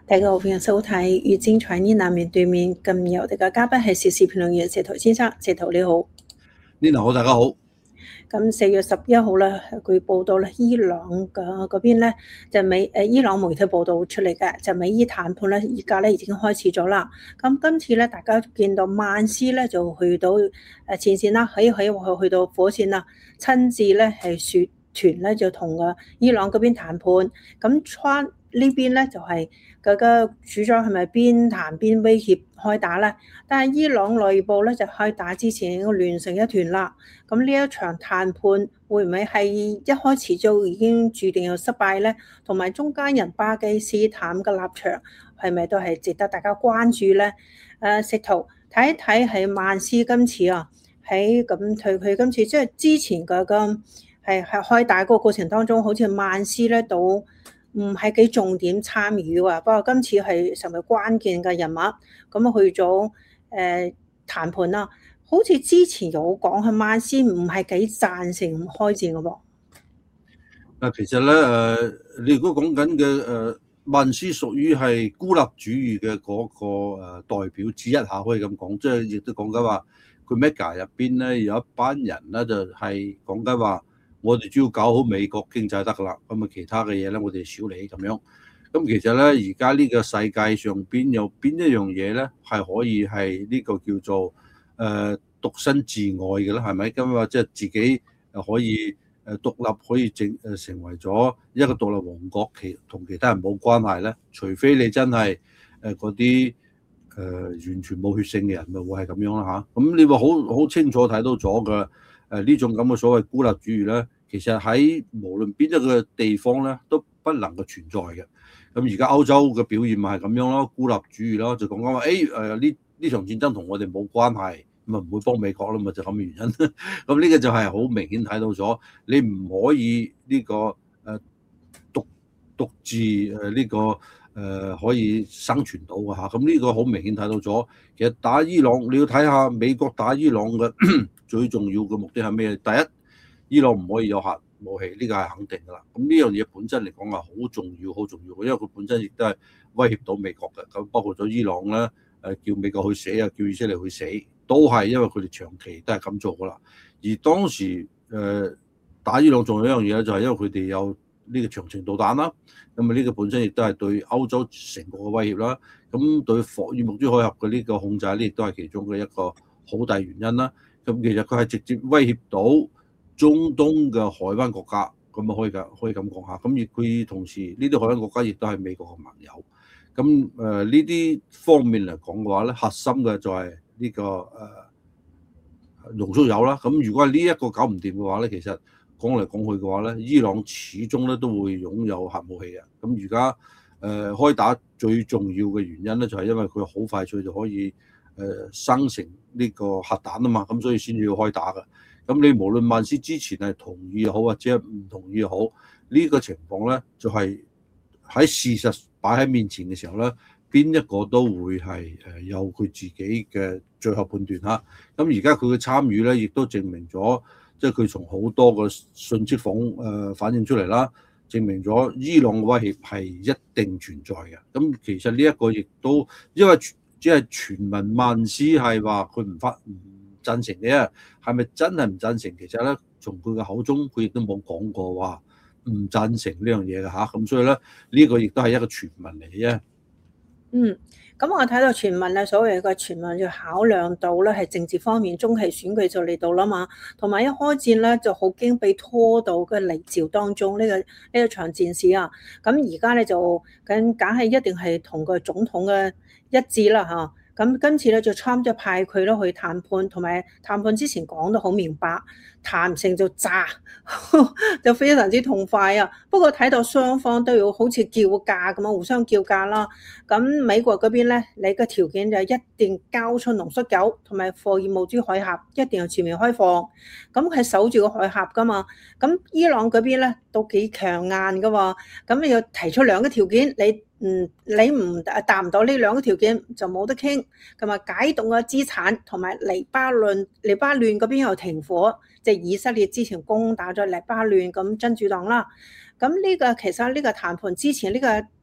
大家好，歡迎收睇越精彩呢難面對面。今日我哋嘅嘉賓係時事評論員石頭先生。石頭你好。 呢好，大家好。 咁4月11號咧，據報道咧，伊朗嘅嗰邊咧就伊朗媒體報道出嚟嘅，就美伊談判咧，而家咧已經開始咗啦。咁今次咧，大家見到曼斯咧就去到前線啦，去到火線啦，親自咧係率團咧就同伊朗嗰邊談判。咁川呢邊咧就係嗰個主張係咪邊談邊威脅開打咧？但係伊朗內部咧就開打之前已經亂成一團啦。咁呢一場談判會唔會係一開始就已經注定有失敗咧？同埋中間人巴基斯坦嘅立場係咪都係值得大家關注咧？石頭睇一睇係曼斯今次啊，喺咁佢今次即係之前嘅係開打嗰個過程當中，好似曼斯咧都唔係幾重點參與喎。不過今次係成為關鍵嘅人物，咁去咗談判啦。好似之前有講係曼斯唔係幾贊成開戰嘅噃。 其實咧你如果講緊嘅曼斯屬於係孤立主義嘅嗰個代表之一下，可以咁講，即係亦都講緊話佢 Mega 入邊咧有一班人咧就係講緊話，我哋只要搞好美國經濟得㗎啦，咁啊其他嘅嘢咧我哋少理咁樣。咁其實咧而家呢個世界上邊有邊一樣嘢咧係可以係呢個叫做獨身自愛嘅啦，係咪？咁啊即係自己可以獨立，可以成為咗一個獨立王國，同其他人冇關係咧。除非你真係嗰啲完全冇血性嘅人，咪會係咁樣啦嚇。咁你話好清楚睇到咗嘅呢種咁嘅所謂孤立主義咧，其實喺無論邊一個地方咧都不能夠存在嘅。咁而家歐洲嘅表現咪係咁樣咯，孤立主義咯，就講緊話呢場戰爭同我哋冇關係。咁啊唔會幫美國啦嘛，就咁嘅原因。咁呢個就係好明顯睇到咗，你唔可以呢個獨自呢個可以生存到嘅嚇。咁呢個好明顯睇到咗。其實打伊朗你要睇下美國打伊朗嘅最重要嘅目的係咩？第一，伊朗唔可以有核武器，呢個係肯定㗎啦。咁呢樣嘢本身嚟講係好重要，好重要嘅，因為佢本身亦都係威脅到美國嘅。咁包括咗伊朗咧，叫美國去死啊，叫以色列去死，都係因為佢哋長期都係咁做㗎啦。而當時打伊朗仲有一樣嘢咧，就係因為佢哋有呢個長程導彈啦。咁啊呢個本身亦都係對歐洲成個嘅威脅啦。咁對霍爾木茲海峽嘅呢個控制呢，亦都係其中嘅一個好大原因啦。咁其實佢係直接威脅到中東嘅海灣國家，咁啊可以咁講下。咁而佢同時呢啲海灣國家亦都係美國嘅盟友。咁呢啲方面嚟講嘅話咧，核心嘅就係呢個濃縮鈾啦。咁如果係呢一個搞唔掂嘅話咧，其實講嚟講去嘅話咧，伊朗始終咧都會擁有核武器嘅。咁而家開打最重要嘅原因咧，就係因為佢好快脆就可以生成呢個核彈啊嘛。咁所以先至要開打嘅。咁你無論曼斯之前係同意又好，或者係唔同意又好，呢個情況咧就係喺事實擺喺面前嘅時候咧，邊一個都會係有佢自己嘅最後判斷嚇。咁而家佢嘅參與咧，亦都證明咗，即係佢從好多個信息反映出嚟啦，證明咗伊朗嘅威脅係一定存在嘅。咁其實呢一個亦都因為只係傳聞曼斯係話佢唔贊成嘅，係咪真係唔贊成？其實咧，從佢嘅口中，佢亦都冇講過話唔贊成呢樣嘢嘅嚇。咁所以咧，呢個亦都係一個傳聞嚟嘅啫。 咁我睇到傳聞咧，所謂嘅傳聞要考量到咧係政治方面，中期選舉就嚟到啦嘛，同埋一開戰咧就好驚被拖到嘅泥沼當中呢個場戰事啊。咁而家咧就梗係一定係同個總統嘅一致啦嚇。咁今次咧就Trump就派佢咯去談判，同埋談判之前講得好明白，談成就炸，就非常之痛快啊！不過睇到雙方都要好似叫價咁樣，互相叫價啦。咁美國嗰邊咧，你嘅條件就一定交出濃縮鈾同埋霍爾木茲海峽一定要全面開放，咁係守住個海峽噶嘛。咁伊朗嗰邊咧都幾強硬噶喎，咁你要提出兩個條件，你唔達唔到呢兩個條件就冇得傾，咁啊解凍嘅資產同埋黎巴嫩嗰邊又停火，即係以色列之前攻打咗黎巴嫩咁真主黨啦。咁呢個其實呢個談判之前呢個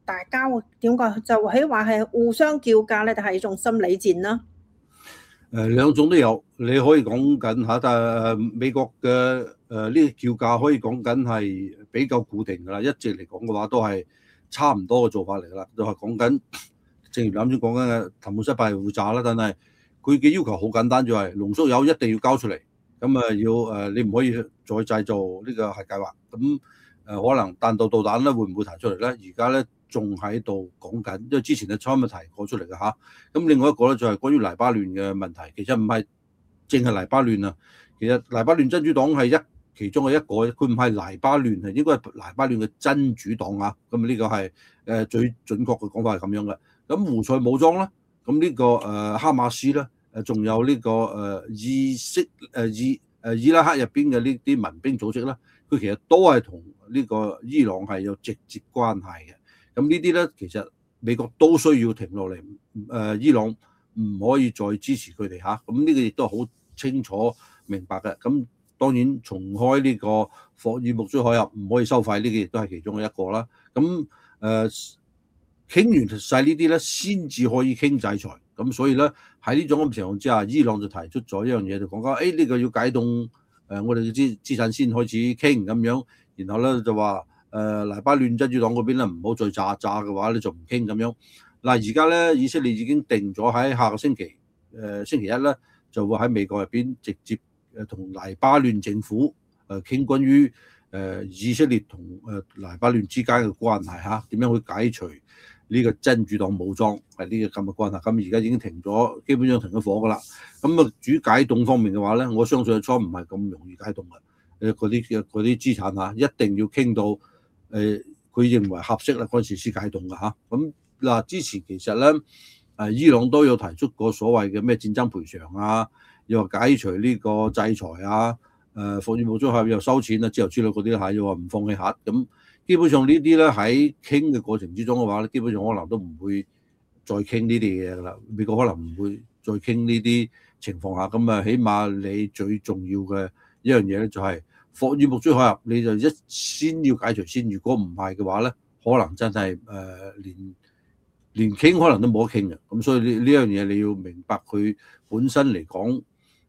大家點講就係話係互相叫價咧，定係一種心理戰啦？ 兩種都有，你可以講緊嚇，但係美國嘅呢個叫價可以講緊係比較固定㗎啦，一直嚟講嘅話都係差唔多嘅做法嚟㗎啦，就係講緊正如啱先講緊嘅談判失敗係會炸啦，但係佢嘅要求好簡單，就係濃縮鈾一定要交出嚟，咁要你唔可以再製造呢個核計劃，咁可能彈道導彈咧會唔會提出嚟咧？而家咧仲喺度講緊，因為之前嘅初咪提過出嚟嘅嚇。咁另外一個咧就係關於黎巴嫩嘅問題，其實唔係淨係黎巴嫩啊，其實黎巴嫩真主黨係其中嘅一個，佢唔係黎巴嫩，係應該係黎巴嫩嘅真主黨啊。咁呢個係最準確嘅講法係咁樣嘅。咁胡塞武裝啦，咁呢個哈馬斯咧，仲有呢個伊拉克入邊嘅呢啲民兵組織咧，佢其實都係同呢個伊朗係有直接關係嘅。咁呢啲咧，其實美國都需要停落嚟，伊朗唔可以再支持佢哋嚇。咁呢個亦都好清楚明白嘅。咁當然重開呢個霍爾木茲海峽唔可以收費，呢個亦都係其中嘅一個啦。咁傾完晒呢啲咧，先至可以傾制裁。咁所以咧喺呢種咁情況之下，伊朗就提出咗一樣嘢，就講緊呢個要解凍我哋嘅資產先開始傾咁樣，然後咧就話黎巴嫩真主黨嗰邊咧唔好再炸嘅話咧就唔傾咁樣。嗱而家咧以色列已經定咗喺下個星期星期一咧就會喺美國入邊直接同黎巴嫩政府傾關於以色列同黎巴嫩之間嘅關係嚇，點樣去解除呢個真主黨武裝係呢個咁嘅關係。咁而家已經停咗，基本上停咗火㗎啦。咁至於解凍方面嘅話咧，我相信初唔係咁容易解凍嘅。嗰啲資產嚇一定要傾到佢認為合適啦嗰陣時先解凍㗎嚇。咁嗱之前其實咧伊朗都有提出過所謂嘅咩戰爭賠償啊，又話解除呢個制裁啊，霍爾木茲海峽又收錢啊之後之類嗰啲嚇，又話唔放棄核咁。基本上呢啲咧喺傾嘅過程之中嘅話咧，基本上可能都唔會再傾呢啲嘢㗎啦。美國可能唔會再傾呢啲情況下，咁啊，起碼你最重要嘅一樣嘢咧就係霍爾木茲海峽，你就先要解除先。如果唔係嘅話咧，可能真係連傾可能都冇得傾嘅。咁所以呢樣嘢你要明白佢本身嚟講，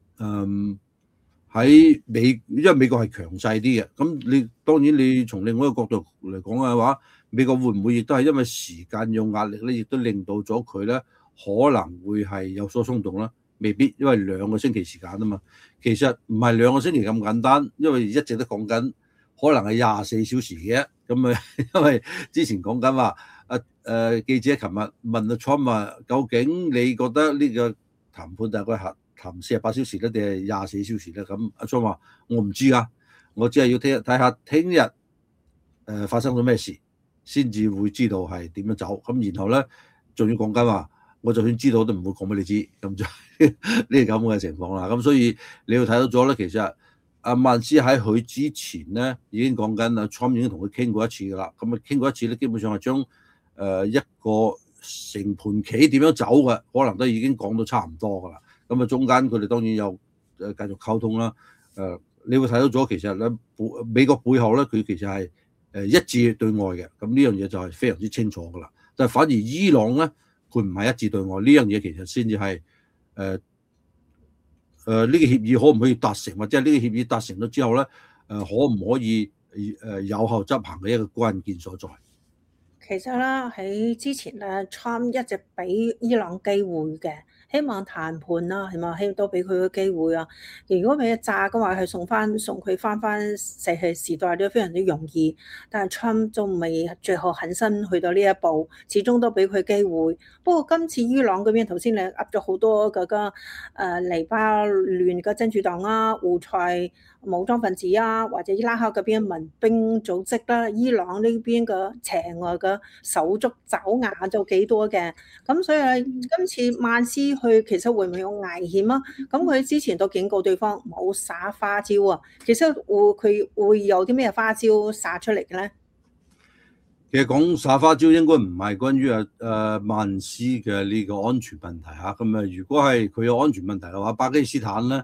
因為美國係強勢啲嘅，咁你當然你從另外一個角度嚟講嘅話，美國會唔會亦都係因為時間有壓力咧，亦都令到咗佢咧可能會係有所鬆動啦？未必，因為2個星期時間啊嘛。其實唔係2個星期咁簡單，因為一直都講緊可能係24小時嘅。咁因為之前講緊話記者琴日問阿 Trump 話，究竟你覺得呢個談判大概談48小時咧，定係24小時咧？咁阿 Trump 話我唔知㗎，我只係要睇下聽日發生咗咩事，先至會知道係點樣走。咁然後咧，仲要講緊話，我就算知道都唔會講俾你知。咁就呢個咁嘅情況啦。咁所以你要睇到咗咧，其實阿曼斯喺佢之前咧已經講緊阿 Trump 已經同佢傾過一次㗎啦。咁傾過一次咧，基本上係將一個成盤棋點樣走嘅，可能都已經講到差唔多㗎啦。咁中間佢哋當然有繼續溝通啦。你會睇到咗其實咧，美國背後咧佢其實係一致對外嘅。咁呢樣嘢就係非常之清楚㗎啦。但係反而伊朗咧，佢唔係一致對外。呢樣嘢其實先至係呢個協議可唔可以達成，或者係呢個協議達成咗之後咧，可唔可以有效執行嘅一個關鍵所在。 其實咧喺之前咧 ，Trump 一直俾伊朗機會嘅，希望談判啦，係嘛，希望都俾佢個機會啊。如果俾佢炸嘅話，係送佢翻石器時代都非常之容易。但係 Trump 仲未最後狠心去到呢一步，始終都俾佢機會。不過今次伊朗嗰邊頭先你噏咗好多個黎巴嫩嘅真主黨啊、胡塞武裝分子啊，或者伊拉克嗰邊民兵組織啦，伊朗呢邊嘅邪惡嘅手足爪牙咗幾多嘅，咁所以今次曼斯去其實會唔會有危險啊？咁佢之前都警告對方冇耍花招啊，其實佢會有啲咩花招耍出嚟嘅咧？ 其實講耍花招應該唔係關於曼斯嘅呢個安全問題嚇。咁如果係佢有安全問題嘅話，巴基斯坦咧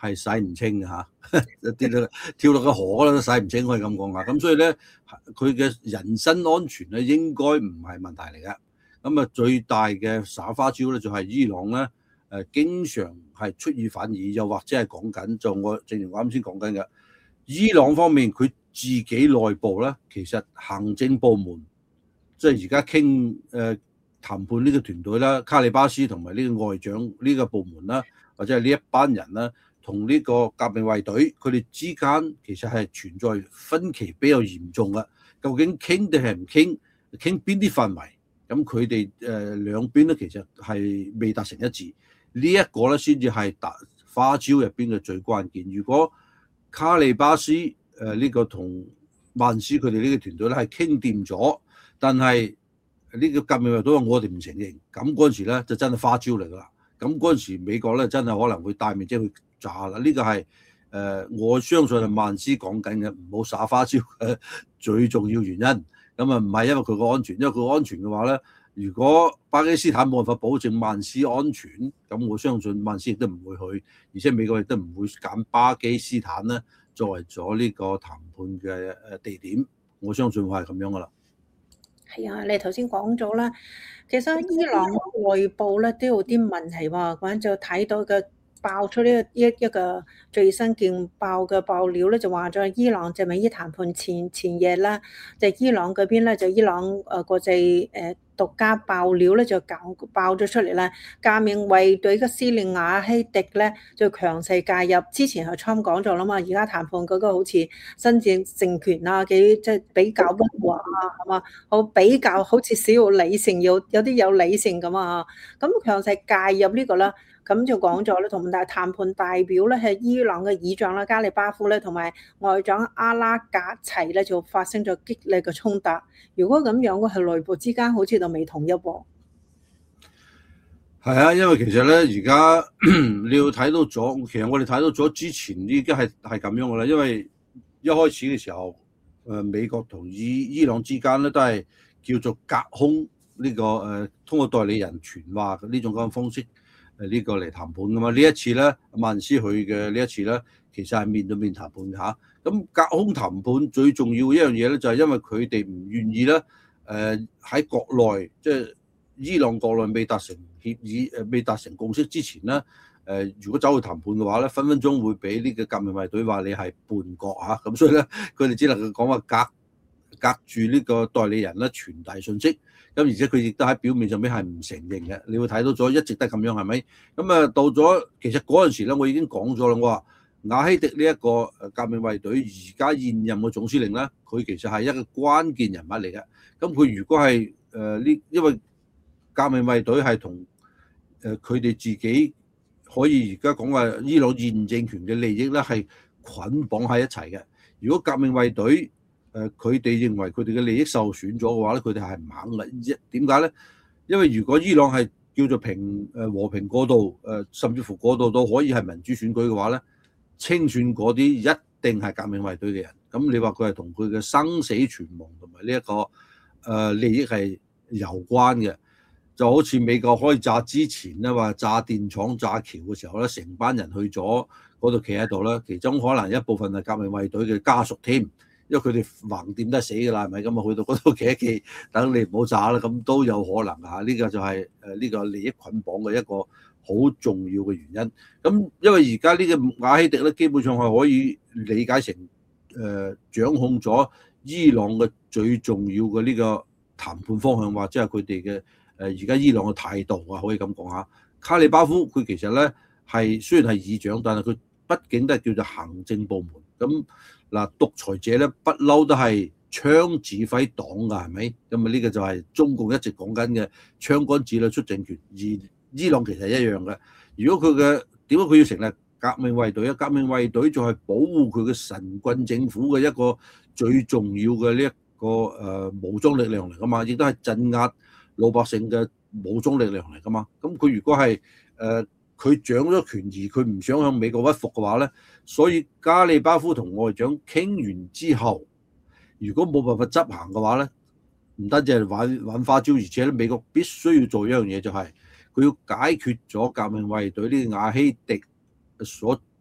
係洗唔清嘅嚇，跳落個河都洗唔清，可以咁講嚇。咁所以咧，佢嘅人身安全咧應該唔係問題嚟嘅。咁啊，最大嘅耍花招咧就係伊朗咧經常係出爾反爾，又或者係講緊正如我啱先講緊嘅，伊朗方面佢自己內部咧，其實行政部門即係而家傾談判呢個團隊啦，卡里巴斯同埋呢個外長呢個部門啦，或者係呢一班人啦，同呢個革命衛隊佢哋之間其實係存在分歧比較嚴重嘅。究竟傾定係唔傾？傾邊啲範圍？咁佢哋兩邊咧其實係未達成一致。呢一個咧先至係花招入邊嘅最關鍵。如果卡里巴斯呢個同曼斯佢哋呢個團隊咧係傾掂咗，但係呢個革命衛隊話我哋唔承認，咁嗰陣時咧就真係花招嚟㗎啦。咁嗰陣時美國咧真係可能會大面積去炸啦。呢個係我相信係曼斯講緊嘅，唔好耍花招嘅最重要原因。咁啊唔係因為佢個安全，因為佢安全嘅話咧，如果巴基斯坦冇辦法保證曼斯安全，咁我相信曼斯亦都唔會去，而且美國亦都唔會揀巴基斯坦咧作為咗呢個談判嘅地點。我相信會係咁樣噶啦。 係啊，你頭先講咗啦，其實伊朗內部咧都有啲問題喎，咁就睇到嘅爆出呢一個最新勁爆嘅爆料咧，就話咗伊朗就美伊談判前夜啦，就伊朗嗰邊咧就伊朗國際獨家爆料咧就爆咗出嚟啦，革命衛隊嘅司令瓦希迪咧就強勢介入，之前係川普講咗啦嘛，而家談判嗰個好似新政權啊，幾即係比較溫和啊，係嘛，好比較好似少理性，有啲有理性咁啊，咁強勢介入呢個啦。咁就講咗咧，同埋談判代表咧係伊朗嘅議長啦，加里巴夫咧，同埋外長阿拉格齊咧就發生咗激烈嘅衝突。如果咁樣嘅係內部之間好似就未統一喎。 係啊，因為其實咧而家你要睇到咗，其實我哋睇到咗之前已經係咁樣嘅啦。因為一開始嘅時候，美國同伊朗之間咧都係叫做隔空呢個通過代理人傳話呢種咁嘅方式。呢個嚟談判噶嘛？呢一次咧，曼斯去嘅呢一次咧，其實係面對面談判嘅嚇。咁隔空談判最重要嘅一樣嘢咧，就係因為佢哋唔願意咧，喺國內即係伊朗國內未達成協議、未達成共識之前咧，如果走去談判嘅話咧，分分鐘會俾呢個革命衛隊話你係叛國嚇。咁所以咧，佢哋只能夠講話隔住呢個代理人咧傳遞信息。咁而且佢亦都喺表面上面係唔承認嘅，你會睇到咗一直都係咁樣，係咪？咁啊到咗其實嗰陣時咧，我已經講咗啦，我話瓦希迪呢一個革命衛隊而家現任嘅總司令咧，佢其實係一個關鍵人物嚟嘅。咁佢如果係因為革命衛隊係同佢哋自己可以而家講話伊朗現政權嘅利益咧係捆綁喺一齊嘅。如果革命衛隊佢哋認為佢哋嘅利益受損咗嘅話咧，佢哋係唔肯嘅。點解咧？因為如果伊朗係叫做和平過渡，甚至乎過渡到可以係民主選舉嘅話咧，清算嗰啲一定係革命衛隊嘅人。咁你話佢係同佢嘅生死存亡同埋呢一個利益係有關嘅，就好似美國開炸之前咧話炸電廠、炸橋嘅時候咧，成班人去咗嗰度企喺度咧，其中可能一部分係革命衛隊嘅家屬添。因為佢哋橫掂都係死㗎啦，係咪咁啊？去到嗰度企一企，等你唔好炸啦，咁都有可能嚇。呢個就係呢個利益捆綁嘅一個好重要嘅原因。咁因為而家呢個瓦希迪咧，基本上係可以理解成掌控咗伊朗嘅最重要嘅呢個談判方向，或者係佢哋嘅而家伊朗嘅態度啊，可以咁講嚇。卡里巴夫佢其實咧係雖然係議長，但係佢畢竟都係叫做行政部門咁。嗱，獨裁者咧不嬲都係槍指揮黨㗎，係咪？咁啊呢個就係中共一直講緊嘅槍桿子裏出政權，而伊朗其實一樣嘅。如果佢嘅點解佢要成立革命衛隊啊？革命衛隊就係保護佢嘅神棍政府嘅一個最重要嘅呢一個武裝力量嚟㗎嘛，亦都係鎮壓老百姓嘅武裝力量嚟㗎嘛。咁佢如果係佢掌咗權而佢唔想向美國屈服嘅話咧，所以加里巴夫同外長傾完之後，如果冇辦法執行嘅話咧，唔單止係玩花招，而且咧美國必須要做一樣嘢，就係佢要解決咗革命衛隊呢個瓦希迪所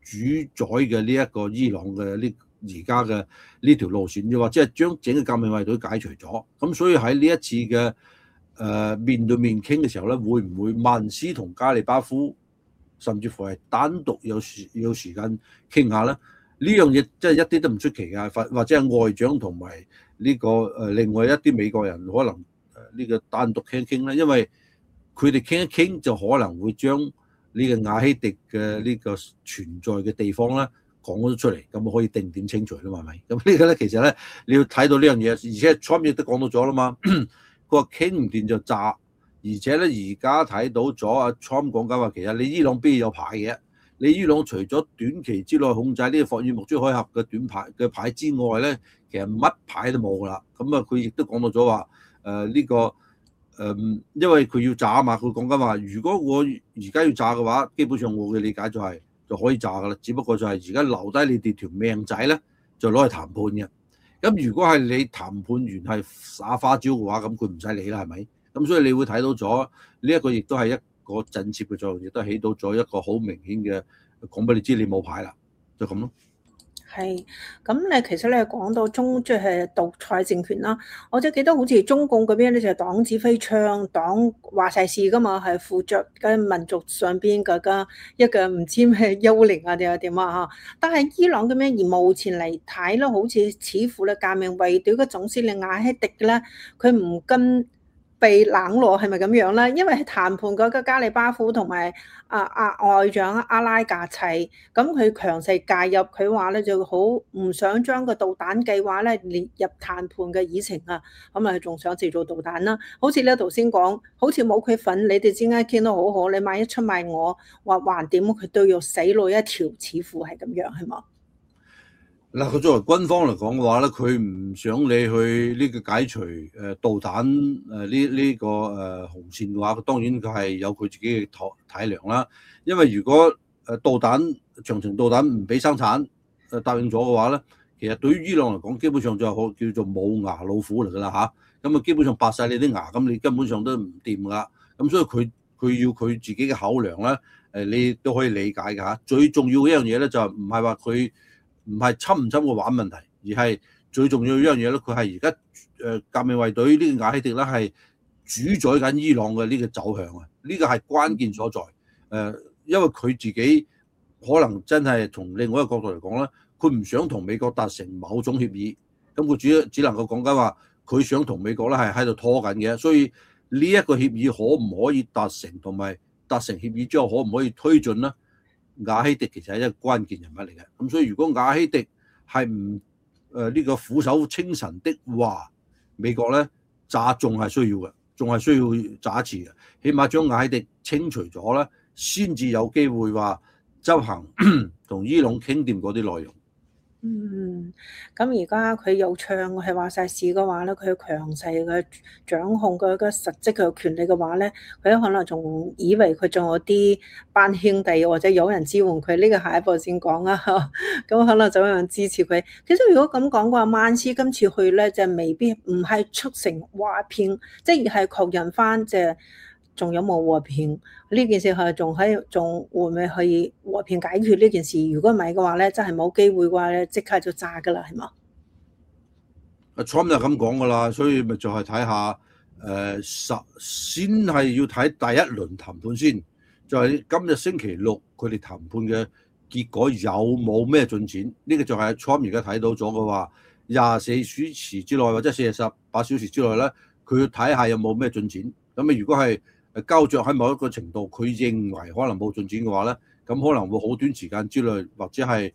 主宰嘅呢一個伊朗嘅而家嘅呢條路線，又或者係將整個革命衛隊解除咗。咁所以喺呢一次嘅面對面傾嘅時候咧，會唔會曼斯同加里巴夫甚至乎係單獨有時間傾下咧？呢樣嘢真係一啲都唔出奇㗎，或者係外長同埋呢個另外一啲美國人可能呢個單獨傾一傾咧，因為佢哋傾一傾就可能會將呢個瓦希迪嘅呢個存在嘅地方咧講咗出嚟，咁可以定點清除啦嘛，係咪？咁呢個咧其實咧你要睇到呢樣嘢，而且 Trump 亦都講到咗啦嘛，佢話傾唔掂就炸，而且咧而家睇到咗阿 Trump 講緊話，其實你伊朗邊有牌嘅？你伊朗除咗短期之內控制呢個霍爾木茲海峽嘅牌之外咧，其實乜牌都冇㗎啦。咁啊，佢亦都講到咗話呢個因為佢要炸啊嘛，佢講緊話，如果我而家要炸嘅話，基本上我嘅理解就可以炸㗎啦。只不過就係而家留低你哋條命仔咧，就攞去談判嘅。咁如果係你談判完係耍花招嘅話，咁佢唔使理啦，係咪？咁所以你會睇到咗呢一個，亦都係一個震懾嘅作用，亦都起到咗一個好明顯嘅講俾你知，你冇牌啦，就咁咯。 係，咁你其實咧講到即係獨裁政權啦，我就記得好似中共嗰邊咧就係黨指揮槍，黨話晒事噶嘛，係附着嘅民族上邊嘅一個唔知咩幽靈啊定係點啊嚇。但係伊朗咁樣而目前嚟睇咧，好似乎咧革命衛隊嘅總司令瓦希迪咧，佢唔跟被冷落係咪咁樣咧？因為係談判嗰個加里巴夫同埋外長阿拉格齊，咁佢強勢介入，佢話咧就好唔想將個導彈計劃咧列入談判嘅議程啊，咁啊仲想製造導彈啦。好似咧頭先講，好似冇佢份，你哋之間傾得好好，你萬一出賣我，話橫掂佢都要死路一條，似乎係咁樣係嘛？ 嗱，佢作為軍方嚟講嘅話咧，佢唔想你去呢個解除導彈呢個紅線嘅話，當然佢係有佢自己嘅體諒啦。因為如果長程導彈唔俾生產答應咗嘅話咧，其實對於伊朗嚟講，基本上就係叫做冇牙老虎嚟㗎啦嚇。咁啊，基本上拔晒你啲牙，咁你根本上都唔掂㗎啦。咁所以佢要佢自己嘅考量咧，你都可以理解㗎嚇。最重要嘅一樣嘢咧，就唔係話佢唔係侵唔侵個玩問題，而係最重要一樣嘢咧，佢係而家革命衛隊呢個瓦希迪咧係主宰緊伊朗嘅呢個走向啊！呢個係關鍵所在。因為佢自己可能真係從另外一個角度嚟講咧，佢唔想同美國達成某種協議，咁佢只能夠講緊話，佢想同美國咧係喺度拖緊嘅，所以呢一個協議可唔可以達成，同埋達成協議之後可唔可以推進咧？瓦希迪其實係一個關鍵人物嚟嘅，咁所以如果瓦希迪係唔呢個俯首稱臣的話，美國咧炸仲係需要嘅，仲係需要炸一次嘅，起碼將瓦希迪清除咗咧，先至有機會話執行同伊朗傾掂嗰啲內容。 咁而家佢有唱係話晒事嘅話咧，佢強勢嘅掌控佢嘅實質嘅權力嘅話咧，佢可能仲以為佢仲有啲班兄弟或者有人支援佢，呢個下一步先講啊。咁可能就有人支持佢。其實如果咁講嘅話，曼斯今次去咧就未必唔係促成和平，即係而係確認翻即係仲有冇和平呢件事，係仲會唔會可以和平解決呢件事？如果唔係嘅話咧，真係冇機會嘅話咧，即刻就炸噶啦，係嘛？ 阿 Trump 就咁講噶啦，所以咪就係睇下先係要睇第一輪談判先，就係今日星期六佢哋談判嘅結果有冇咩進展？呢個就係 Trump 而家睇到咗嘅話，24小時之內或者48小時之內咧，佢要睇下有冇咩進展。咁啊，如果係膠着喺某一個程度，佢認為可能冇進展嘅話咧，咁可能會好短時間之內，或者係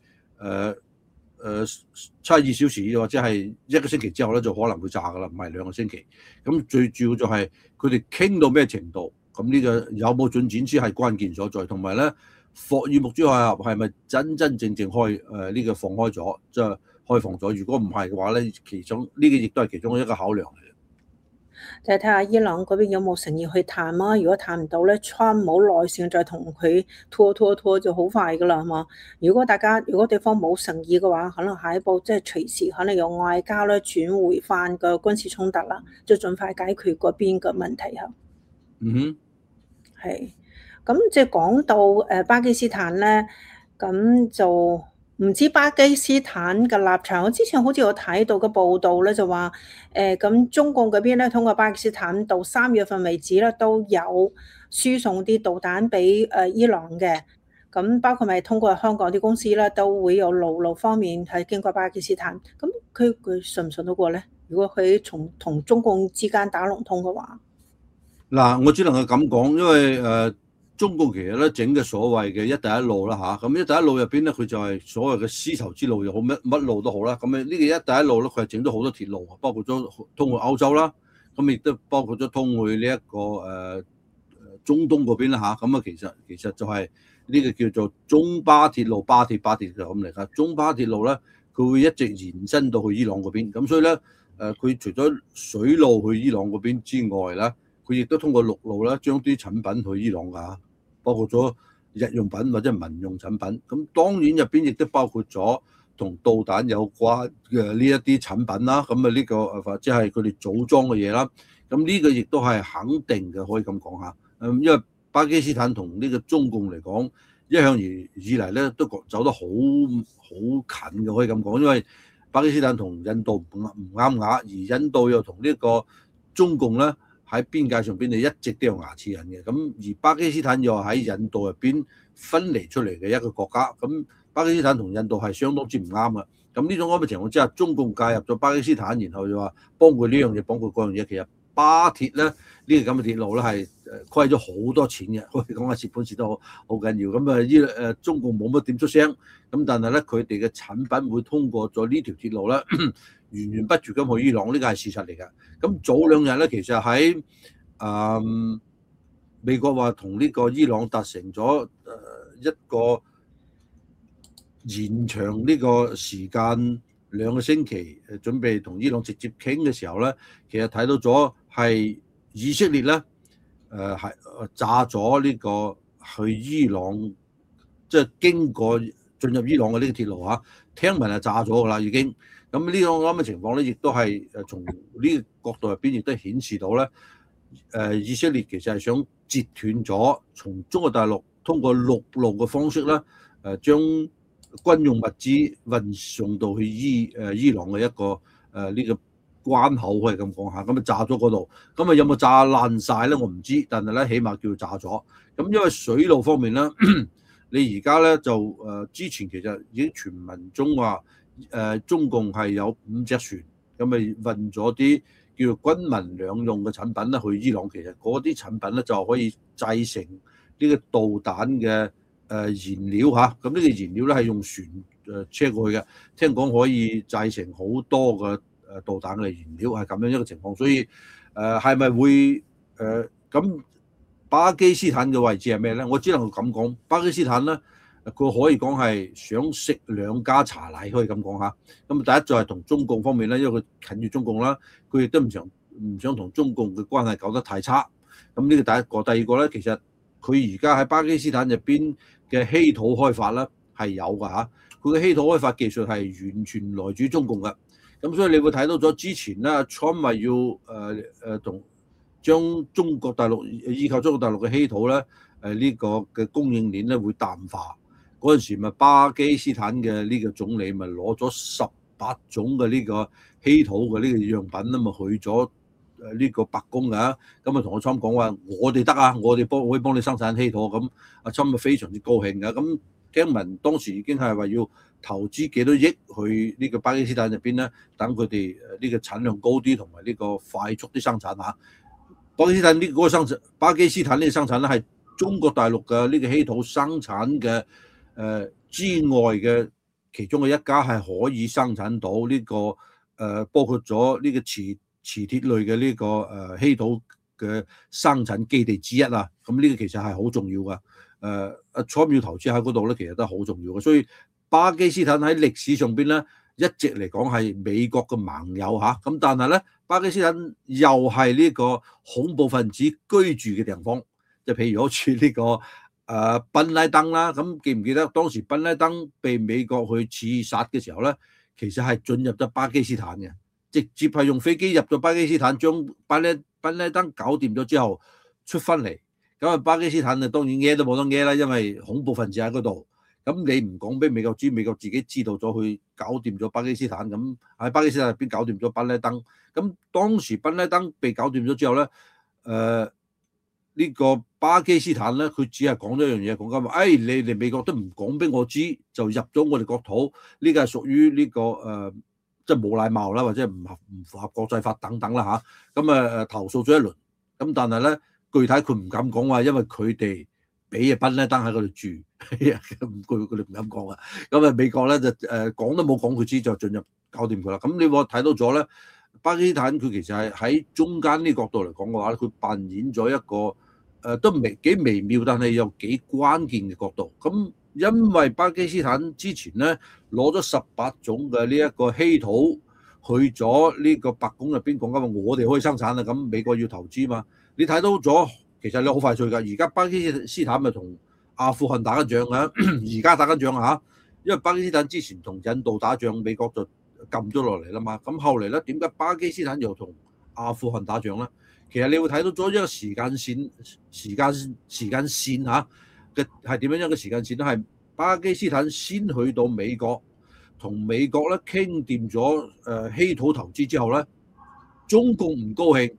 72小時，或者係一個星期之後咧，就可能會炸噶啦，唔係2個星期。咁最主要就係佢哋傾到咩程度，咁呢個有冇進展先係關鍵所在，同埋咧霍爾木茲海峽係咪真正開呢個放開咗，即係開放咗？如果唔係嘅話咧，其中呢個亦都係其中一個考量嚟。 就係睇下伊朗嗰邊有冇誠意去談啊！如果談唔到咧，Trump 冇耐性再同佢拖就好快噶啦，係嘛？如果對方冇誠意嘅話，可能下一步即係隨時可能由外交咧轉回翻個軍事衝突啦，就盡快解決嗰邊嘅問題嚇。係。咁即係講到巴基斯坦咧， 咁就唔知巴基斯坦嘅立場。我之前好似有睇到嘅報道咧，就話咁中共嗰邊咧，通過巴基斯坦到3月份為止咧，都有輸送啲導彈俾伊朗嘅。咁包括咪通過香港啲公司啦，都會有陸路方面係經過巴基斯坦。咁佢信唔信得過咧？如果佢同中共之間打龍通嘅話， 嗱，我只能係咁講，因為中共其實咧整嘅所謂嘅一帶一路啦嚇，咁一帶一路入邊咧，佢就係所謂嘅絲綢之路又好，乜路都好啦。咁呢個一帶一路咧，佢係整咗好多鐵路，包括咗通去歐洲啦，咁亦都包括咗通去呢一個中東嗰邊啦嚇。咁其實就係呢個叫做中巴鐵路，巴鐵就咁嚟㗎。中巴鐵路咧，佢會一直延伸到去伊朗嗰邊。咁所以咧，佢除咗水路去伊朗嗰邊之外咧，佢亦都通過陸路咧，將啲產品去伊朗㗎，包括咗日用品或者民用產品。咁當然入邊亦都包括咗同導彈有關嘅呢一啲產品啦。咁呢個或者係佢哋組裝嘅嘢啦。咁呢個亦都係肯定嘅，可以咁講下。因為巴基斯坦同呢個中共嚟講，一向以嚟咧都走得好近嘅，可以咁講。因為巴基斯坦同印度唔啱牙，而印度又同呢個中共咧喺邊界上邊就一直都有牙齒印嘅。咁而巴基斯坦又喺印度入邊分離出嚟嘅一個國家。咁巴基斯坦同印度係相當之唔啱嘅。咁呢種咁嘅情況之下，中共介入咗巴基斯坦，然後就話幫佢呢樣嘢，幫佢嗰樣嘢。其實巴鐵咧呢個咁嘅鐵路咧係虧咗好多錢嘅，可以講下蝕本蝕得好緊要。咁中共冇乜點出聲，咁但係咧佢哋嘅產品會通過咗呢條鐵路咧源源不絕咁去伊朗，呢個係事實嚟㗎。咁早2日咧，其實喺美國話同呢個伊朗達成咗一個延長呢個時間2個星期，準備同伊朗直接傾嘅時候咧，其實睇到咗係以色列咧係炸咗呢個去伊朗，即係經過進入伊朗嘅呢個鐵路嚇，聽聞係炸咗㗎啦已經。咁呢種咁嘅情況咧，亦都係從呢個角度入邊，亦都顯示到咧，以色列其實係想截斷咗從中國大陸通過陸路嘅方式咧，將軍用物資運送到去伊朗嘅一個呢個關口，可以咁講下。咁啊炸咗嗰度，咁有冇炸爛晒咧？我唔知，但係咧起碼叫炸咗。咁因為水路方面咧，你而家咧就之前其實已經傳聞中話中共係有5隻船，咁咪運咗啲叫做軍民兩用嘅產品咧去伊朗。其實嗰啲產品咧就可以製成呢個導彈嘅燃料嚇。咁呢個燃料咧係用船車過去嘅，聽講可以製成好多嘅導彈嘅燃料，係咁樣一個情況。所以係咪會咁巴基斯坦嘅位置係咩咧？我只能夠咁講，巴基斯坦咧佢可以講係想食兩家茶禮，可以咁講下。咁第一就係同中共方面咧，因為佢近住中共啦，佢亦都唔想同中共嘅關係搞得太差。咁呢個第一個，第二個咧，其實佢而家喺巴基斯坦入邊嘅稀土開發咧係有㗎嚇，佢嘅稀土開發技術係完全來自中共嘅。咁所以你會睇到咗之前咧，Trump 咪要同將中國大陸依靠中國大陸嘅稀土咧呢個嘅供應鏈咧會淡化。嗰陣時咪巴基斯坦嘅呢個總理咪攞咗18種嘅呢個稀土嘅呢個樣品啦，咪去咗呢個白宮㗎。咁啊同阿川講話，我哋得啊，我哋可以幫你生產稀土。咁阿川咪非常之高興㗎。咁聽聞當時已經係話要投資幾多億去呢個巴基斯坦入邊咧，等佢哋呢個產量高啲，同埋呢個快速啲生產嚇。巴基斯坦呢個巴基斯坦呢個生產咧係中國大陸嘅呢個稀土生產嘅之外嘅其中嘅一家，係可以生產到呢個包括咗呢個磁鐵類嘅呢個稀土嘅生產基地之一啊。咁呢個其實係好重要噶。阿 Trump 要投資喺嗰度咧，其實都係好重要嘅。所以巴基斯坦喺歷史上邊咧，一直嚟講係美國嘅盟友嚇。咁但係咧，巴基斯坦又係呢個恐怖分子居住嘅地方，就譬如好似呢個賓拉登啦。咁記唔記得當時賓拉登被美國去刺殺嘅時候咧，其實係進入咗巴基斯坦嘅，直接係用飛機入咗巴基斯坦，將賓拉登搞掂咗之後出翻嚟。咁巴基斯坦啊當然嘢都冇得嘢啦，因為恐怖分子喺嗰度。 咁你唔講俾美國知，美國自己知道咗，去搞掂咗巴基斯坦，咁喺巴基斯坦入邊搞掂咗賓拉登。咁當時賓拉登被搞掂咗之後咧，呢個巴基斯坦咧，佢只係講咗一樣嘢，講緊話，你哋美國都唔講俾我知，就入咗我哋國土，呢個係屬於呢個即係冇禮貌啦，或者唔符合國際法等等啦嚇。咁投訴咗一輪，咁但係咧具體佢唔敢講話，因為佢哋俾賓拉登喺嗰度住，佢哋唔敢講啊。咁美國咧就講都冇講佢知，就進入搞掂佢啦。咁你睇到咗咧，巴基斯坦佢其實係喺中間呢個角度嚟講嘅話，佢扮演咗一個都幾微妙，但係又幾關鍵嘅角度。咁因為巴基斯坦之前咧攞咗18種嘅呢一個稀土去咗呢個白宮入邊講緊話，我哋可以生產啦，咁美國要投資嘛。你睇到咗，其實你好快脆㗎。而家巴基斯坦咪同阿富汗打緊仗㗎，而家打緊仗嚇。因為巴基斯坦之前同印度打仗，美國就撳咗落嚟啦嘛。咁後嚟咧，點解巴基斯坦又同阿富汗打仗咧？其實你會睇到咗一個時間線嚇嘅係點樣一個時間線咧？係巴基斯坦先去到美國，同美國咧傾掂咗稀土投資之後咧，中共唔高興。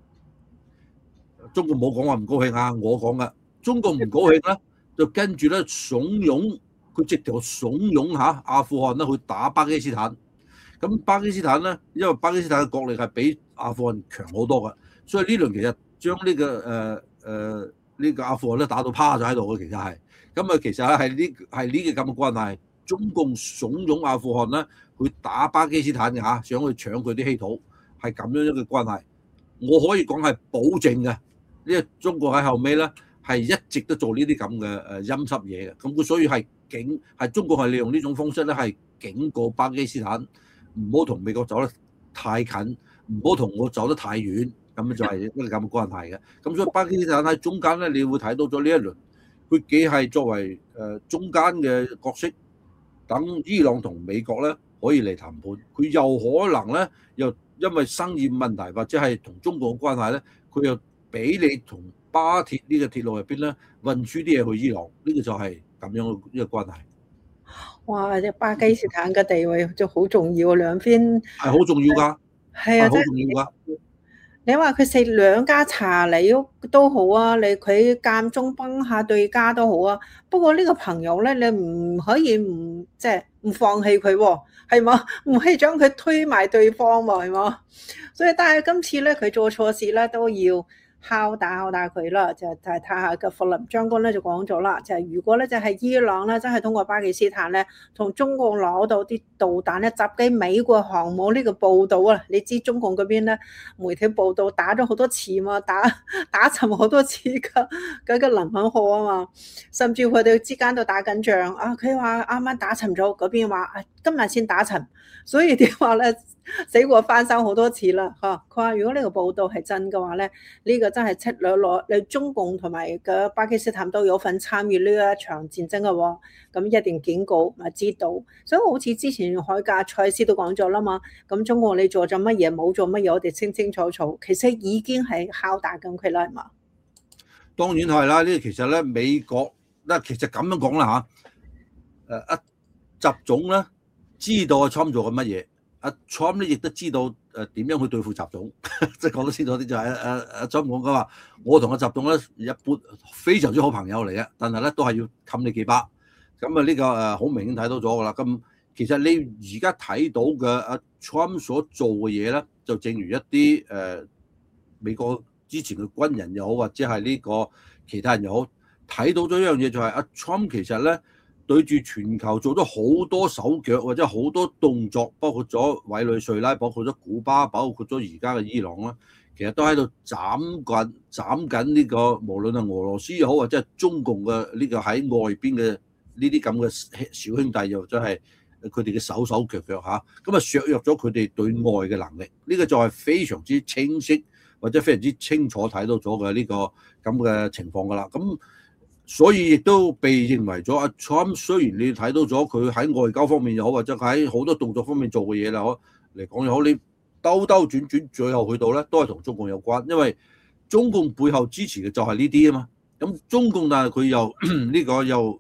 中共冇講話唔高興啊，我講噶。中共唔高興咧，就跟住咧慫恿佢直頭慫恿嚇阿富汗咧去打巴基斯坦。咁巴基斯坦咧，因為巴基斯坦嘅國力係比阿富汗強好多嘅，所以呢輪其實將呢個阿富汗咧打到趴咗喺度嘅，其實係。咁其實係呢個咁嘅關係，中共慫恿阿富汗咧去打巴基斯坦嘅嚇，想去搶佢啲稀土，係咁樣一個關係。我可以講係保證嘅。呢個中國喺後尾咧係一直都做呢啲咁嘅陰濕嘢嘅，咁佢所以係中國係利用呢種方式咧係警告巴基斯坦唔好同美國走得太近，唔好同我走得太遠，咁就係一個咁嘅關係嘅。咁所以巴基斯坦喺中間咧，你會睇到咗呢一輪，佢既係作為中間嘅角色，等伊朗同美國咧可以嚟談判，佢又可能咧又因為生意問題或者係同中國嘅關係咧，佢又俾你同巴鐵呢個鐵路入邊咧運輸啲嘢去伊朗，呢個就係咁樣一個關係。 哇！即巴基斯坦嘅地位就好重要，兩邊係好重要㗎， 係啊， 好重要㗎。 你話佢食兩家茶禮都好啊，佢間中崩下對家都好啊。不過呢個朋友咧，你唔可以唔放棄佢喎，係嘛？唔可以將佢推埋對方喎，係嘛？所以但係今次咧，佢做錯事咧都要敲打佢啦，就係睇下嘅弗林將軍咧就講咗啦，就係如果咧就係伊朗咧真係通過巴基斯坦咧同中共攞到啲導彈咧襲擊美國航母呢個報導啊，你知中共嗰邊咧媒體報導打咗好多次嘛，打沉好多次嘅嗰個林肯號啊嘛，甚至佢哋之間都打緊仗啊，佢話啱啱打沉咗，嗰邊話今日先打沉，所以點話咧死過翻生好多次啦嚇。佢話如果呢個報導係真嘅話咧，呢個真係赤裸裸，你中共同埋嘅巴基斯坦都有份參與呢一場戰爭嘅喎，咁一定警告咪知道。所以好似之前海格賽斯都講咗啦嘛，咁中共你做咗乜嘢冇做乜嘢，我哋清清楚楚，其實已經係敲打緊佢啦，係嘛？ 當然係啦，呢其實咧美國咧其實咁樣講啦嚇，習總咧知道阿 Trump 做緊乜嘢。阿 Trump 咧亦都知道點樣去對付習總，即係講得清楚啲就係阿 Trump 講話，我同阿習總咧一般非常之好朋友嚟嘅，但係咧都係要冚你幾巴。咁呢個好明顯睇到咗㗎啦。咁其實你而家睇到嘅阿 Trump 所做嘅嘢咧，就正如一啲美國之前嘅軍人又好，或者係呢個其他人又好，睇到咗一樣嘢就係阿 Trump 其實咧。對住全球做咗好多手腳或者好多動作，包括咗委內瑞拉，包括咗古巴，包括咗而家嘅伊朗啦，其實都喺度斬緊呢個，無論係俄羅斯又好，或者係中共嘅呢個喺外邊嘅呢啲咁嘅小兄弟，又或者係佢哋嘅手腳嚇，咁啊削弱咗佢哋對外嘅能力。呢個就係非常之清晰或者非常之清楚睇到咗嘅呢個咁嘅情況㗎啦。咁所以亦都被認為咗阿 Trump 雖然你睇到咗佢喺外交方面又好，或者喺好多動作方面做嘅嘢啦，嚟講又好，你兜轉最後去到咧，都係同中共有關，因為中共背後支持嘅就係呢啲啊嘛。咁中共但係佢又呢個又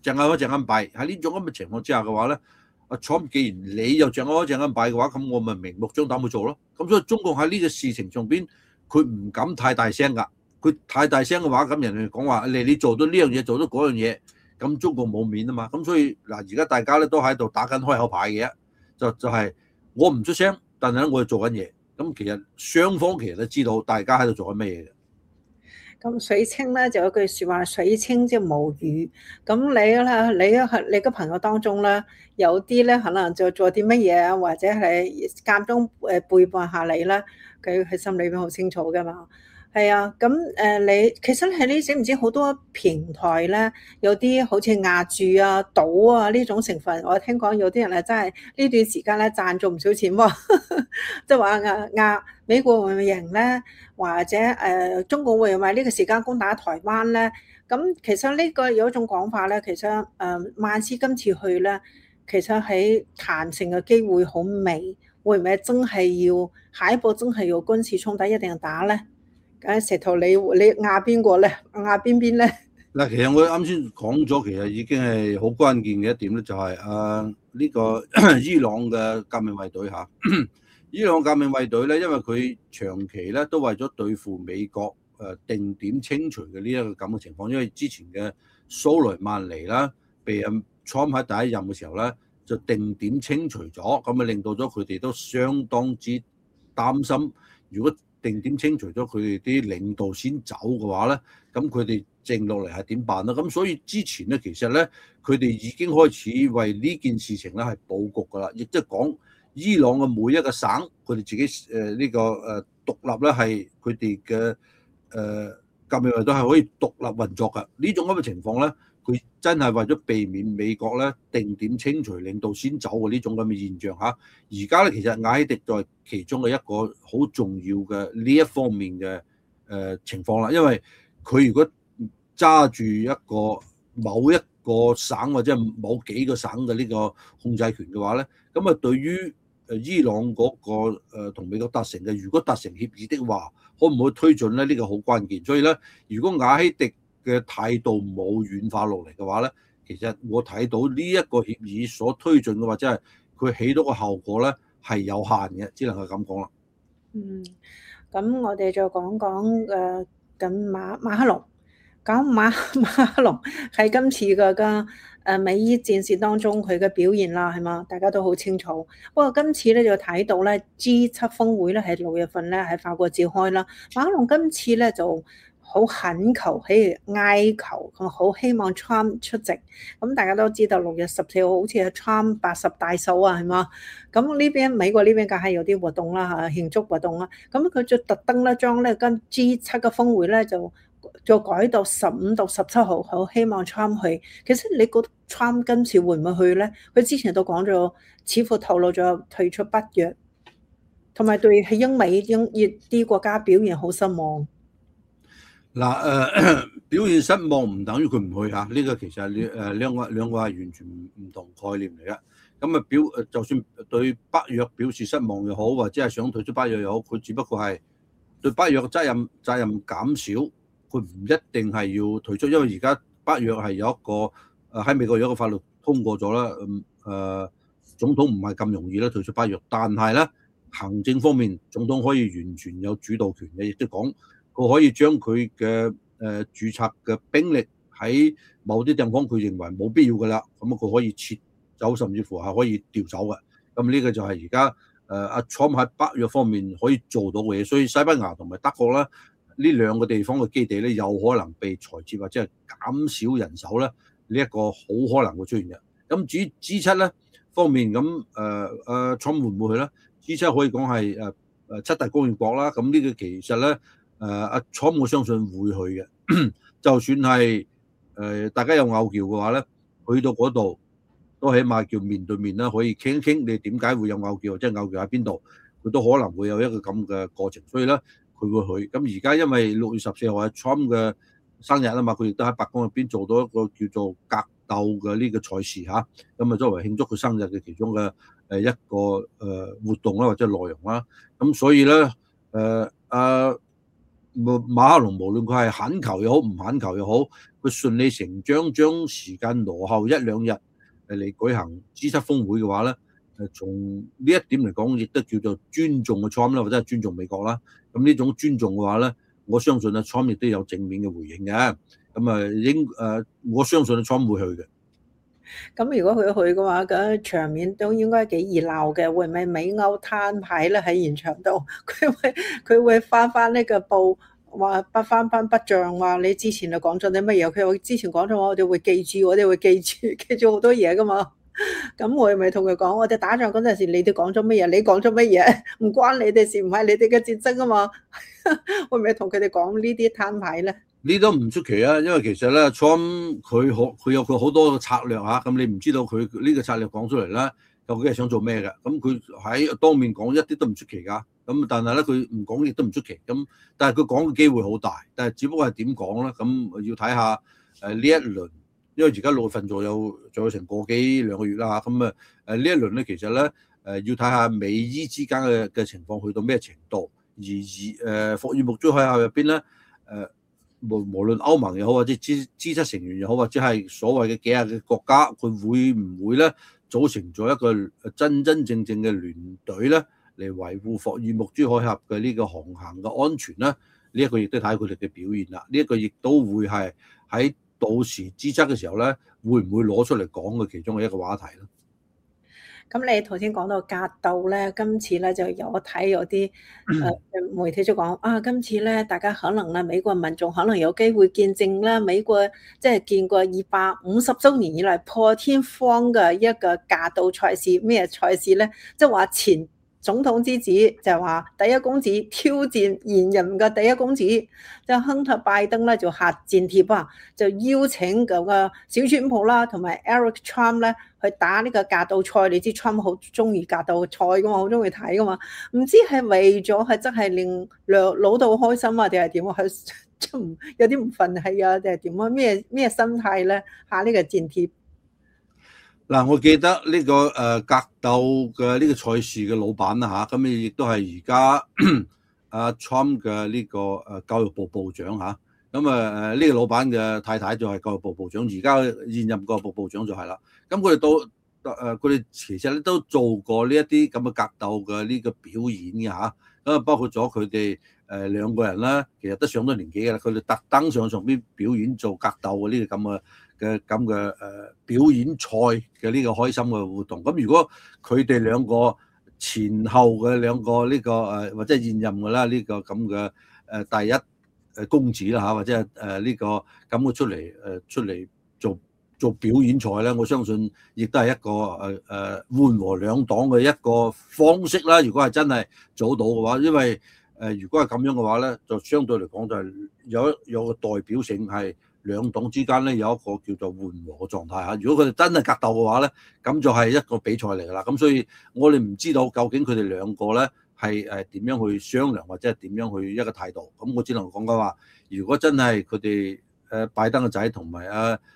隻眼開隻眼閉。喺呢種咁嘅情況之下嘅話咧，阿 Trump 既然你又隻眼開隻眼閉嘅話，咁我咪明目張膽去做咯。咁所以中共喺呢個事情上邊，佢唔敢太大聲㗎。佢太大聲嘅話，咁人哋講話你做到呢樣嘢，做到嗰樣嘢，咁中共冇面啊嘛。咁所以嗱，而家大家咧都喺度打緊開口牌嘅，就係我唔出聲，但係咧我哋做緊嘢。咁其實雙方其實都知道大家喺度做緊咩嘢嘅。 咁水清咧就有句説話，水清即係無魚。咁你嘅朋友當中咧，有啲咧可能就做啲乜嘢，或者係間中背叛下你啦，佢心裏邊好清楚噶嘛。係啊，咁你其實係你知唔知好多平台咧，有啲好似押注啊、賭啊呢種成分，我聽講有啲人係真係呢段時間咧賺咗唔少錢喎，即係話美國會唔會贏咧，或者中國會唔會呢個時間攻打台灣咧？咁其實呢個有一種講法咧，其實萬斯今次去咧，其實喺談成嘅機會好微，會唔會真係要下一步真係要軍事衝突一定要打咧？石頭你壓邊個咧？壓邊邊咧？ 嗱，其實我啱先講咗，其實已經係好關鍵嘅一點咧，就係呢個伊朗嘅革命衛隊嚇。伊朗革命衛隊咧，因為佢長期咧都為咗對付美國定點清除嘅呢一個咁嘅情況，因為之前嘅蘇萊曼尼啦，被Trump 喺第一任嘅時候咧就定點清除咗，咁啊令到咗佢哋都相當之擔心，如果定點清除咗佢哋啲領導先走嘅話咧，咁佢哋剩落嚟係點辦咧？咁所以之前咧，其實咧佢哋已經開始為呢件事情咧係佈局㗎啦，亦即係講伊朗嘅每一個省，佢哋自己呢個獨立咧係佢哋嘅革命衛隊係可以獨立運作㗎。呢種咁嘅情況咧，佢真係為咗避免美國咧定點清除領導先走嘅呢種咁嘅現象嚇。而家咧其實瓦希迪就係其中嘅一個好重要嘅呢一方面嘅情況啦，因為佢如果揸住一個某一個省或者係某幾個省嘅呢個控制權嘅話咧，咁啊對於伊朗嗰個同美國達成嘅，如果達成協議的話，可唔可以推進咧？呢個好關鍵。所以咧，如果瓦希迪嘅態度冇軟化落嚟嘅話咧，其實我睇到呢一個協議所推進嘅或者係佢起到個效果咧係有限嘅，只能係咁講啦。 咁我哋就講講咁馬克龍。咁馬克龍喺今次嘅美伊戰事當中佢嘅表現啦，係嘛？大家都好清楚。不過今次咧就睇到咧 G7 峰會咧喺6月份咧喺法國召開啦。馬克龍今次咧就好懇求喺哀求，佢好希望 Trump 出席。咁大家都知道6月14號好似係 Trump 80大壽啊，係嘛？咁呢邊美國呢邊梗係有啲活動啦嚇，慶祝活動啦。咁佢就特登咧將咧跟 G7 嘅峰會咧就改到15到17號，好希望 Trump 去。其實你覺得 Trump 今次會唔會去咧？佢之前都講咗，似乎透露咗退出北約，同埋對喺英美啲國家表現好失望。 嗱表現失望唔等於佢唔去嚇，呢個其實係兩個係完全唔同概念嚟嘅。咁啊就算對北約表示失望又好，或者係想退出北約又好，佢只不過係對北約嘅責任減少。佢唔一定係要退出，因為而家北約係有一個喺美國有一個法律通過咗啦。總統唔係咁容易咧退出北約，但係咧行政方面總統可以完全有主導權嘅，亦都講佢可以將佢嘅註冊嘅兵力喺某啲地方佢認為冇必要㗎啦，咁佢可以撤走，甚至乎係可以調走嘅。咁呢個就係而家阿 Trump 喺北約方面可以做到嘅嘢，所以西班牙同埋德國咧。呢兩個地方嘅基地咧，有可能被裁撤或者係減少人手咧，呢一個好可能會出現嘅。咁至於 G7咧方面，咁Trump 會唔會去咧？G7可以講係7大工業國啦。咁呢個其實咧阿 Trump 我相信會去嘅。就算係大家有拗撬嘅話咧，去到嗰度都起碼叫面對面啦，可以傾一傾你點解會有拗撬，或者拗撬喺邊度，佢都可能會有一個咁嘅過程。所以咧。佢會去，咁而家因為6月14號係 Trump 嘅生日啊嘛，佢亦都喺白宮入邊做到一個叫做格鬥嘅呢個賽事嚇，咁啊作為慶祝佢生日嘅其中嘅一個活動啦或者內容啦，咁所以咧馬克龍無論佢係懇求又好唔懇求又好，佢佢順理成章將時間挪後1-2日嚟舉行 G7 峰會嘅話咧，從呢一點嚟講，亦都叫做尊重嘅 Trump 啦，或者係尊重美國啦。咁呢種尊重嘅話咧，我相信啊 Trump 亦都有正面嘅回應嘅。咁我相信 Trump 會去嘅。 咁如果佢去嘅話，咁場面都應該幾熱鬧嘅。會唔會美歐攤牌咧喺現場度？佢會翻呢個報話不翻不像話你之前就講咗啲乜嘢？佢話之前講咗我哋會記住，我哋會記住好多嘢噶嘛。咁我咪同佢講，我哋打仗嗰陣時，你哋講咗乜嘢？你講咗乜嘢？唔關你哋事，唔係你哋嘅戰爭啊嘛。會唔會同佢哋講呢啲攤牌咧？ 呢都唔出奇啊，因為其實咧 Trump 佢有佢好多嘅策略嚇，咁你唔知道佢呢個策略講出嚟咧，究竟係想做咩嘅？咁佢喺當面講一啲都唔出奇㗎。咁但係咧佢唔講亦都唔出奇。咁但係佢講嘅機會好大，但係只不過係點講咧？咁要睇下呢一輪，因為而家6月份仲有成個幾2個月啦嚇。咁呢一輪咧其實咧要睇下美伊之間嘅情況去到咩程度，而霍爾木茲海峽入邊咧無論歐盟又好，或者 G7 成員又好，或者係所謂嘅幾廿個國家，佢會唔會咧組成咗一個真正嘅聯隊咧，嚟維護霍爾木茲海峽嘅呢個航行嘅安全咧？呢一個亦都睇佢哋嘅表現啦。呢一個亦都會係喺到時 G7 嘅時候咧，會唔會攞出嚟講嘅其中嘅一個話題咧？ 咁你頭先講到格鬥咧，今次咧就有睇有啲媒體就講啊，今次咧大家可能咧美國民眾可能有機會見證啦，美國即係見過250週年以來破天荒嘅一個格鬥賽事，咩賽事咧？即係話前總統之子就係話第一公子挑戰現任嘅第一公子，就亨特拜登咧就下戰帖啊，就邀請嗰個小川普啦同埋 Eric Trump 咧去打呢個格鬥賽。你知 Trump 好中意格鬥賽噶嘛，好中意睇噶嘛，唔知係為咗係真係令老豆開心啊，定係點啊？係有啲唔忿氣啊，定係點啊？咩心態咧？下呢個戰帖。 嗱，我記得呢個格鬥嘅呢個賽事嘅老闆啦嚇，咁亦都係而家阿 Trump 嘅呢個教育部部長嚇，咁呢個老闆嘅太太就係教育部部長，而家現任教育部部長就係啦。咁佢哋其實咧都做過呢一啲咁嘅格鬥嘅呢個表演嘅嚇，咁包括咗佢哋兩個人啦，其實都上咗年紀嘅啦，佢哋特登上邊表演做格鬥嘅呢個咁嘅表演賽嘅呢個開心嘅活動。咁如果佢哋兩個前後嘅兩個呢個或者現任嘅啦呢個咁嘅第一公子啦嚇，或者呢個咁嘅出嚟做表演賽咧，我相信亦都係一個緩和兩黨嘅一個方式啦。如果係真係做到嘅話，因為如果係咁樣嘅話咧，就相對嚟講就係有個代表性係。兩黨之間咧有一個叫做緩和嘅狀態嚇，如果佢哋真係格鬥嘅話咧，咁就係一個比賽嚟㗎啦。咁所以我哋唔知道究竟佢哋兩個咧係點樣去商量，或者係點樣去一個態度。咁我只能講嘅話，如果真係佢哋拜登嘅仔同埋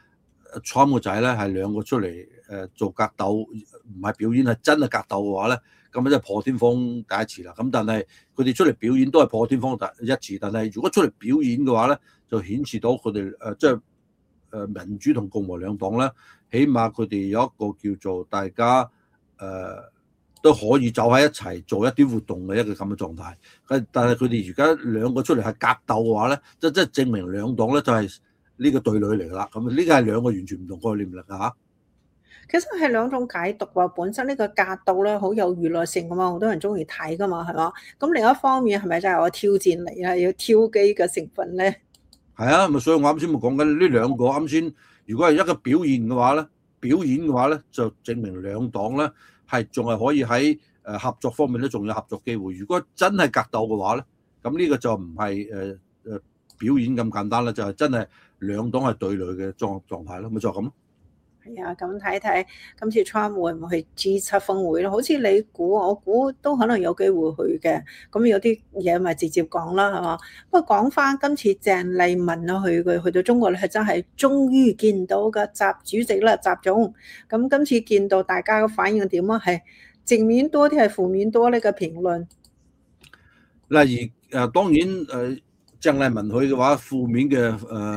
Trump 嘅仔咧係兩個出嚟做格鬥，唔係表演，係真係格鬥嘅話咧，咁真係破天荒第一次啦。咁但係佢哋出嚟表演都係破天荒第一次，但係如果出嚟表演嘅話咧，就顯示到佢哋即係民主同共和兩黨咧，起碼佢哋有一個叫做大家都可以走喺一齊做一啲活動嘅一個咁嘅狀態。但係佢哋而家兩個出嚟係格鬥嘅話咧，即係證明兩黨咧就係呢個對壘嚟㗎啦。咁呢個係兩個完全唔同概念嚟㗎嚇。 其實係兩種解讀啊，本身呢個格鬥咧好有娛樂性㗎嘛，好多人中意睇㗎嘛，係嘛？咁另一方面係咪就係我挑戰嚟啊？要挑機嘅成分咧？ 係啊，咪所以我啱先咪講緊呢兩個啱先，如果係一個表現嘅話咧，就證明兩黨咧仲係可以喺合作方面咧仲有合作機會。如果真係格鬥嘅話咧，咁呢個就唔係表演咁簡單啦，就係真係兩黨係對壘嘅狀態咯，咪就係咁咯。 係啊，咁睇睇今次 Trump 會唔會去 G7 峰會咯？好似你估，我估都可能有機會去嘅。咁有啲嘢咪直接講啦，係嘛？不過講翻今次鄭麗文啊，去到中國咧，係真係終於見到個習主席啦，習總。咁今次見到大家嘅反應點啊？係正面多啲，係負面多呢個評論？ 例如當然鄭麗文去嘅話，負面嘅評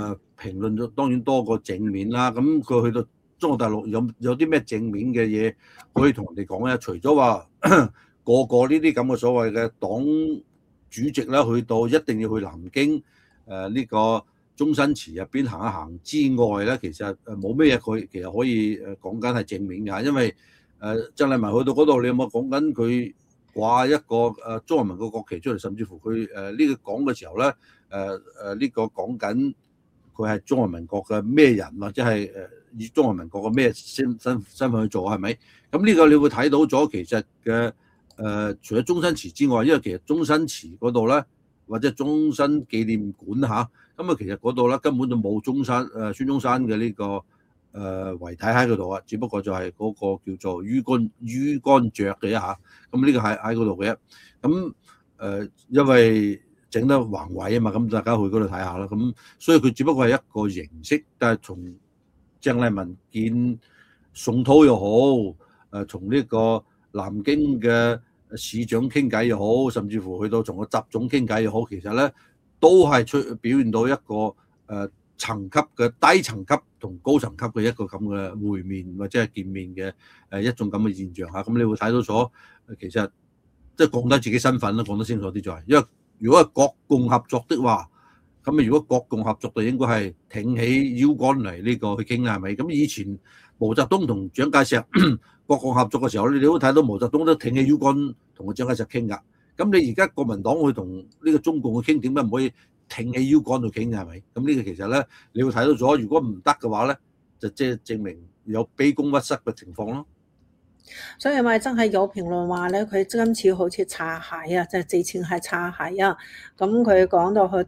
評論咗當然多過正面啦。咁佢去到中國大陸有啲咩正面嘅嘢可以同人哋講咧？除咗話個個呢啲咁嘅所謂嘅黨主席啦，去到一定要去南京呢個中新祠入邊行一行之外咧，其實冇咩嘢佢其實可以講緊係正面㗎，因為鄭麗文去到嗰度，你有冇講緊佢掛一個中華民國國旗出嚟，甚至乎佢呢個講嘅時候咧呢個講緊佢係中華民國嘅咩人，或者係以中華民國嘅咩身份去做係咪？咁呢個你會睇到咗其實嘅除咗中新祠之外，因為其實中新祠嗰度咧，或者中新紀念館嚇，咁啊其實嗰度咧根本就冇孫中山嘅呢個遺體喺嗰度啊，只不過就係嗰個叫做魚竿雀嘅一下，咁呢個係喺嗰度嘅。咁因為整得宏偉啊嘛，咁大家去嗰度睇下啦。咁所以佢只不過係一個形式，但係從鄭麗文見宋濤又好，從呢個南京嘅市長傾偈又好，甚至乎去到同個習總傾偈又好，其實咧都係表現到一個層級嘅低層級同高層級嘅一個咁嘅會面或者係見面嘅一種咁嘅現象嚇。咁你會睇到咗其實即係講低自己身份啦，講得清楚啲就係，因為如果係國共合作的話，咁啊如果國共合作就應該係挺起腰桿嚟呢個去傾係咪？咁以前毛澤東同蔣介石國共合作嘅時候，你都睇到毛澤東都挺起腰桿同個蔣介石傾㗎。咁你而家國民黨去同呢個中共去傾，點解唔可以挺起腰桿去傾嘅係咪？咁呢個其實咧，你會睇到咗，如果唔得嘅話咧，就即係證明有卑躬屈膝嘅情況咯。 所以咪真係有評論話咧，佢今次好似擦鞋啊，就直情係擦鞋啊。咁佢講到佢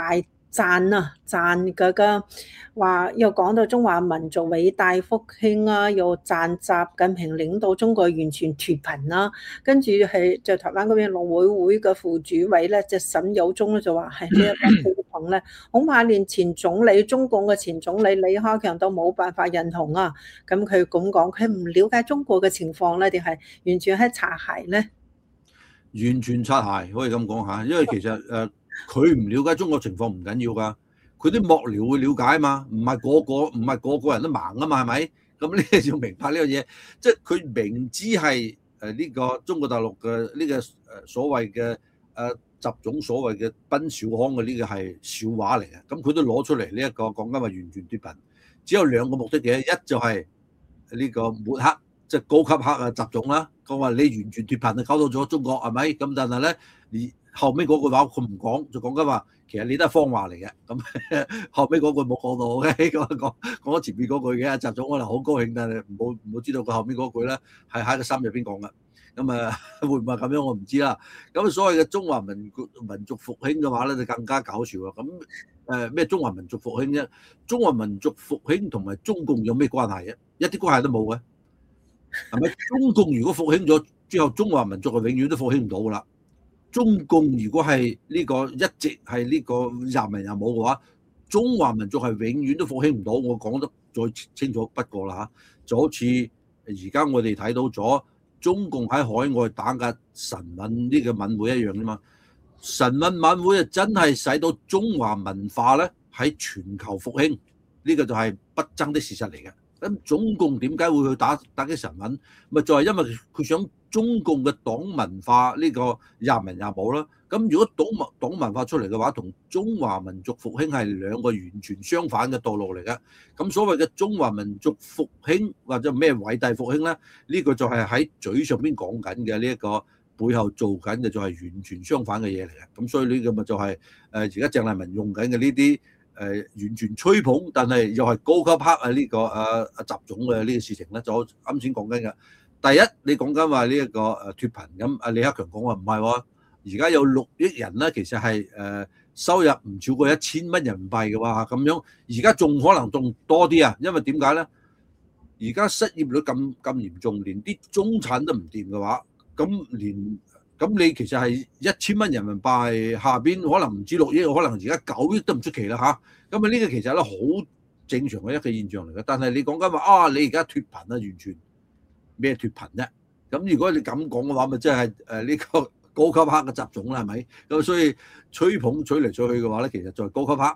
讚嗰個話，又講到中華民族偉大復興啊，又讚習近平領導中國完全脫貧啦。跟住係在台灣嗰邊農委會嘅副主委咧，即沈有忠咧就話係呢一個氣氛咧，恐怕連中共嘅前總理李克強都冇辦法認同啊。咁佢咁講，佢唔了解中國嘅情況咧，定係完全係擦鞋咧？ 完全擦鞋可以咁講下，因為其實佢唔了解中國情況唔緊要㗎，佢啲幕僚會了解嘛，唔係個個人都盲啊嘛，係咪？咁你要明白呢樣嘢，即係佢明知係呢個中國大陸嘅呢個所謂嘅習總所謂嘅奔小康嘅呢個係笑話嚟嘅，咁佢都攞出嚟呢一個講緊話完全脫貧，只有兩個目的嘅，一就係呢個抹黑。即係高級黑啊，習總啦，講話你完全脫貧啊，搞到咗中國係咪？咁但係咧，而後尾嗰句話佢唔講，就講緊話其實你都係謊話嚟嘅。咁後尾嗰句冇講到嘅，講咗前面嗰句嘅，習總可能好高興，但係唔好知道佢後面嗰句咧係喺個心入邊講嘅。咁會唔會咁樣我唔知啦。咁所謂嘅中華民族復興嘅話咧，就更加搞笑啦。咁咩中華民族復興啫？中華民族復興同埋中共有咩關係啊？一啲關係都冇嘅。係咪？中共如果復興咗之後，中華民族係永遠都復興唔到噶啦。中共如果係呢個一直係呢個任人任武嘅話，中華民族係永遠都復興唔到。我講得再清楚不過啦嚇，就好似而家我哋睇到咗中共喺海外打壓神韻呢個晚會一樣啫嘛。神韻晚會啊，真係使到中華文化咧喺全球復興，呢個就係不爭的事實嚟嘅。咁中共點解會去打擊神韻？咪就係因為佢想中共嘅黨文化呢個廿文廿武啦。咁如果黨文化出嚟嘅話，同中華民族復興係兩個完全相反嘅道路嚟嘅。咁所謂嘅中華民族復興或者咩偉大復興咧，呢個就係喺嘴上邊講緊嘅，呢一個背後做緊嘅就係完全相反嘅嘢嚟嘅。咁所以呢個咪就係而家鄭麗文用緊嘅呢啲。完全吹捧，但係又係高級黑啊！呢個習總嘅呢個事情咧，就啱先講緊嘅。第一，你講緊話呢一個脫貧咁，李克強講話唔係喎，而家有6億人咧，其實係收入唔超過1000蚊人民幣嘅話，咁樣而家仲可能仲多啲啊！因為點解咧？而家失業率咁嚴重，連啲中產都唔掂嘅話，咁你其實係1000蚊人民幣下邊可能唔止6億，可能而家9億都唔出奇啦嚇。咁呢個其實咧好正常嘅一個現象嚟嘅。但係你講緊話你而家脫貧啊，完全咩脫貧啫？咁如果你咁講嘅話，咪即係呢個高級黑嘅習總啦，係咪？咁所以吹捧吹嚟吹去嘅話咧，其實就係高級黑，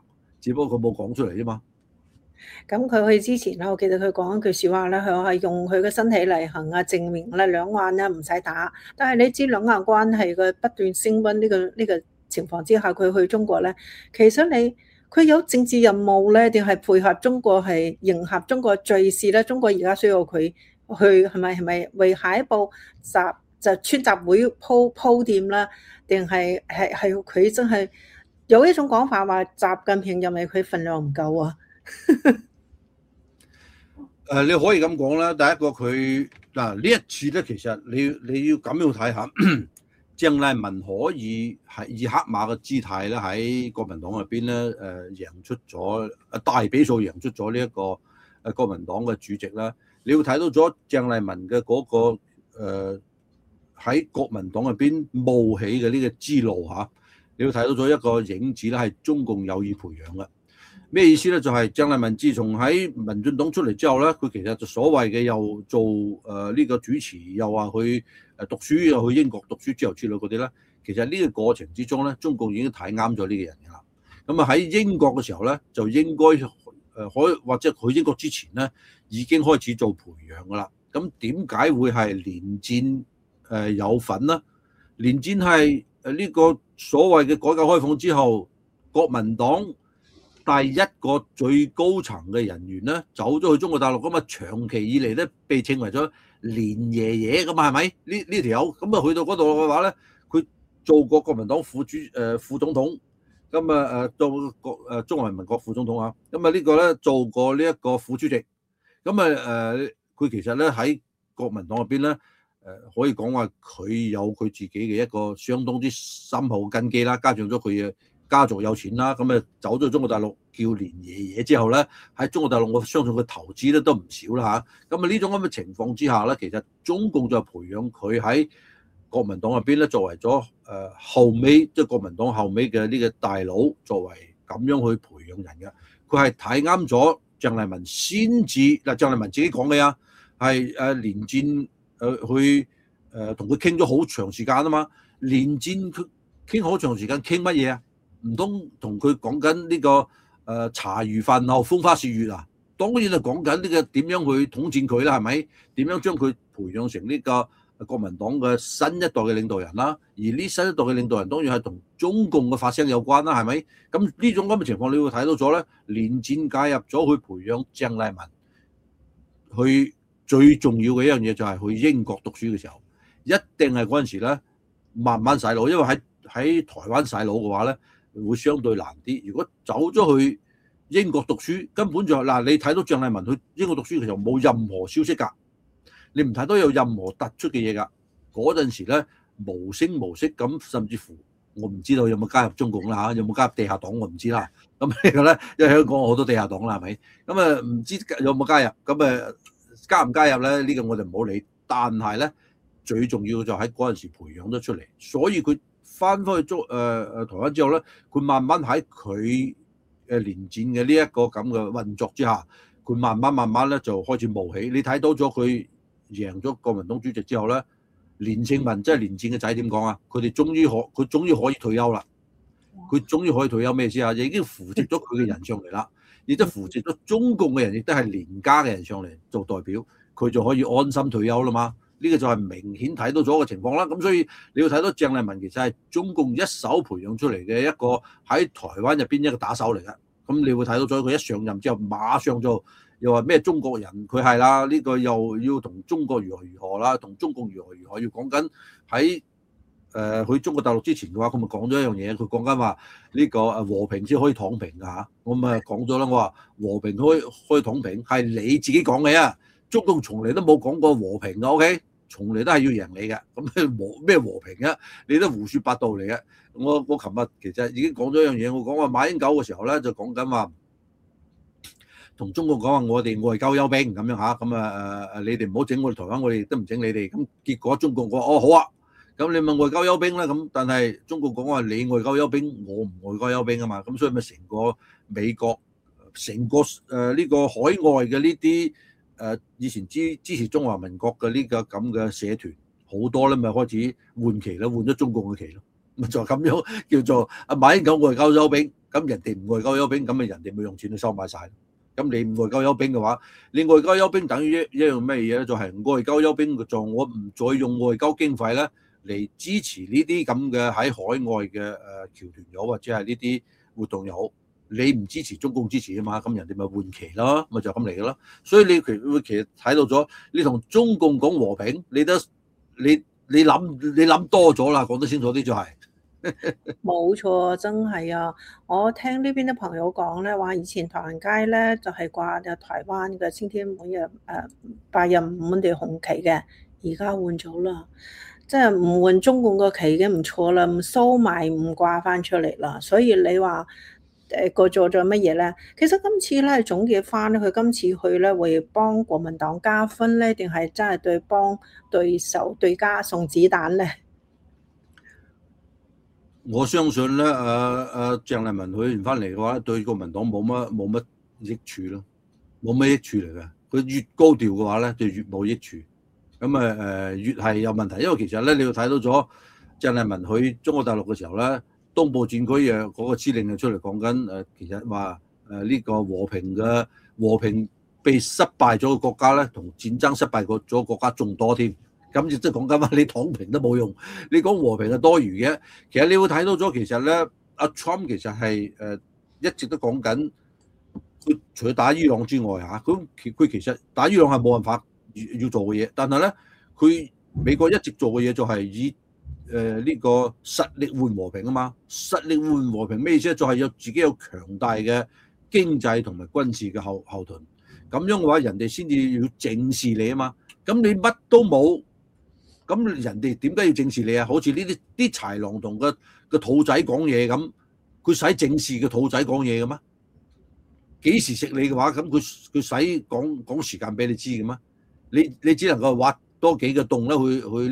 只不過佢冇講出嚟啫嘛。 咁佢去之前咧，我記得佢講一句説話咧，佢話係用佢嘅身體嚟行啊，證明咧兩岸咧唔使打。但係你知兩岸關係嘅不斷升溫呢個情況之下，佢去中國咧，其實佢有政治任務咧，定係配合中國係迎合中國敘事咧？中國而家需要佢去係咪為下一步就川習會鋪墊啦？定係佢真係有一種講法話習近平認為佢份量唔夠啊？ 你可以咁講啦。第一個佢嗱呢一次咧，其實你要咁樣睇下，鄭麗文可以係以黑馬嘅姿態咧喺國民黨入邊咧贏出咗大比數贏出咗呢一個國民黨嘅主席啦。你要睇到咗鄭麗文嘅嗰個喺國民黨入邊冒起嘅呢個之路嚇，你要睇到咗一個影子咧，係中共有意培養嘅。咩意思咧？就係鄭麗文自從喺民進黨出嚟之後咧，佢其實就所謂嘅又做呢個主持，又話去讀書，又去英國讀書之後之類嗰啲咧，其實呢個過程之中咧，中共已經睇啱咗呢個人㗎啦。咁啊喺英國嘅時候咧，就應該或者去英國之前咧，已經開始做培養㗎啦。咁點解會係連戰有份呢？連戰係呢個所謂嘅改革開放之後，國民黨第一個最高層嘅人員咧，走咗去中國大陸，咁啊長期以嚟咧被稱為咗連爺爺㗎嘛，係咪？呢條友咁啊去到嗰度嘅話咧，佢做過國民黨副總統，咁啊做中華人民共和國副總統啊，咁啊呢個咧做過呢一個副主席，咁啊佢其實咧喺國民黨入邊咧可以講話佢有佢自己嘅一個相當之深厚嘅根基啦，加上咗佢嘅家族有錢啦，咁啊走咗中國大陸叫連爺爺之後咧，喺中國大陸我相信佢投資咧都唔少啦嚇。咁啊呢種咁嘅情況之下咧，其實中共就培養佢喺國民黨入邊咧，作為咗後尾即係國民黨後尾嘅呢個大佬，作為咁樣去培養人嘅。佢係睇啱咗鄭麗文先至嗱，鄭麗文自己講嘅啊，係連戰去同佢傾咗好長時間啊嘛。連戰佢傾好長時間傾乜嘢啊？唔通同佢講緊呢個茶餘飯後風花雪月啊？當然係講緊呢個點樣去統戰佢啦，係咪？點樣將佢培養成呢個國民黨嘅新一代嘅領導人啦？而呢新一代嘅領導人當然係同中共嘅發聲有關啦，係咪？咁呢種咁嘅情況，你會睇到咗咧，連戰介入咗去培養鄭麗文，去最重要嘅一樣嘢就係去英國讀書嘅時候，一定係嗰陣時咧慢慢洗腦，因為喺台灣洗腦嘅話咧，會相對難啲。如果走咗去英國讀書，根本就嗱，你睇到鄭麗文去英國讀書嘅時候冇任何消息㗎，你唔睇到有任何突出嘅嘢㗎。嗰陣時咧無聲無息咁，甚至乎我唔知道有冇加入中共啦嚇，有冇加入地下黨我唔知啦。咁呢個咧，因為香港好多地下黨啦，係咪？咁啊唔知有冇加入，咁加唔加入咧？呢個我哋唔好理。但係咧最重要就喺嗰陣時培養咗出嚟，所以佢翻返去台灣之後咧，佢慢慢喺佢連戰嘅呢一個咁嘅運作之下，佢慢慢咧就開始冒起。你睇到咗佢贏咗國民黨主席之後咧，連勝文即係連戰嘅仔點講啊？佢終於可以退休啦！佢終於可以退休咩意思啊？已經扶植咗佢嘅人上嚟啦，亦都扶植咗中共嘅人，亦都係連家嘅人上嚟做代表，佢就可以安心退休啦嘛。呢個就係明顯睇到咗個情況啦。咁所以你要睇到鄭麗文其實係中共一手培養出嚟嘅一個喺台灣入邊一個打手嚟嘅。咁你會睇到咗佢一上任之後，馬上就又話咩中國人佢係啦，呢個又要同中國如何啦，同中共如何，要講緊喺去中國大陸之前嘅話，佢咪講咗一樣嘢，佢講緊話呢個和平先可以躺平㗎嚇。我咪講咗啦，我話和平可以躺平係你自己講嘅啊。中共從嚟都冇講過和平嘅 ，OK？ 從嚟都係要贏你嘅，咁咩和平啊？你都胡說八道嚟嘅。我琴日其實已經講咗一樣嘢，我講話馬英九嘅時候咧，就講緊話同中國講話我哋外交休兵咁樣嚇，咁你哋唔好整我哋台灣，我哋亦都唔整你哋。咁結果中共講哦好啊，咁你問外交休兵啦，咁但係中國講話你外交休兵，我唔外交休兵啊嘛，咁所以咪成個美國成個呢個海外嘅呢啲。以前支持中華民國嘅呢個咁嘅社團好多咧，咪開始換旗啦，換咗中共嘅旗咯。 咪就咁樣叫做馬英九外交休兵，咁人哋唔外交休兵，咁咪人哋咪用錢去收買晒。咁你唔外交休兵嘅話，你外交休兵等於一樣咩嘢咧？就係外交休兵嘅，就我唔再用外交經費咧嚟支持呢啲咁嘅喺海外嘅僑團友或者係呢啲活動又好，你唔支持中共支持啊嘛，咁人哋咪換旗咯，咪就咁嚟嘅咯。所以你其實睇到咗，你同中共講和平，你諗多咗啦，講得清楚啲就係。 冇錯，真係啊！我聽呢邊啲朋友講咧，話以前唐人街咧就係掛嘅台灣嘅青天滿日白日滿地紅旗嘅，而家換咗啦，即係唔換中共個旗已經唔錯啦，唔收埋唔掛翻出嚟啦。所以你話個做咗乜嘢咧？其實今次咧總結翻咧，佢今次去咧會幫國民黨加分咧，定係真係幫對手對家送子彈咧？ 我相信咧，鄭麗文去完翻嚟嘅話，對國民黨冇乜益處咯，冇乜益處嚟嘅。佢越高調嘅話咧，就越冇益處。咁越係有問題，因為其實咧，你要睇到咗鄭麗文去中國大陸嘅時候咧，東部戰區嗰個司令就出嚟講緊其實話呢個和平被失敗咗嘅國家咧，同戰爭失敗咗嘅國家仲多添。咁即係講緊話，你躺平都冇用，你講和平係多餘嘅。其實你會睇到咗，其實咧，阿 Trump 其實係一直都講緊，佢除咗打伊朗之外嚇，佢其實打伊朗係冇辦法要做嘅嘢，但係咧，佢美國一直做嘅嘢就係以呢個實力換和平啊嘛。實力換和平咩意思咧？就係有自己有強大嘅經濟同埋軍事嘅後盾，咁樣嘅話，人哋先至要正視你啊嘛。咁你乜都冇。咁人哋點解要正視你啊？好似呢啲豺狼同個兔仔講嘢咁，佢使正視個兔仔講嘢嘅咩？幾時食你嘅話，咁佢使講時間俾你知嘅咩？你只能夠挖多幾個洞咧，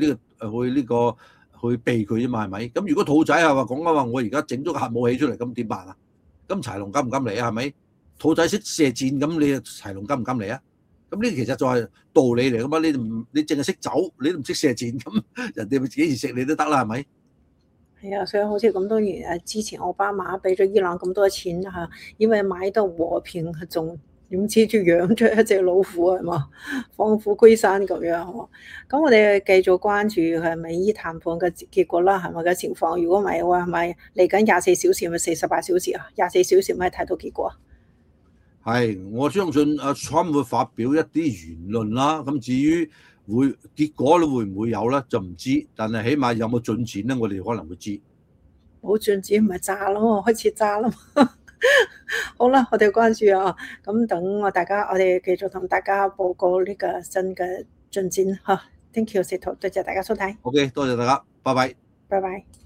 去避佢啫嘛，係咪？咁如果兔仔係話講緊話，我而家整咗個核武器出嚟，咁點辦啊？咁豺狼敢唔敢嚟啊？係咪？兔仔識射箭，咁你豺狼敢唔敢嚟啊？咁呢其實就係道理嚟噶嘛，你淨係識走，你都唔識射箭，咁人哋咪幾時食你都得啦，係咪？ 係啊，所以好似咁多年之前奧巴馬俾咗伊朗咁多錢嚇，因為買到和平，仲點知住養出一隻老虎係嘛，放虎歸山咁樣嗬。咁我哋繼續關注係咪伊談判嘅結果啦，係咪嘅情況？如果唔係嘅話，係咪嚟緊24小時咪48小時啊？24小時咪睇到結果？ 係，我相信阿 Trump 會發表一啲言論啦。咁至於結果咧會唔會有咧，就唔知。但係起碼有冇進展咧，我哋可能會知。 冇進展咪炸咯，開始炸啦嘛。好啦，我哋關注啊。咁等我哋繼續同大家報告呢個新嘅進展嚇。Thank you，石頭，多謝大家收睇。 OK，多謝大家，拜拜。 拜拜。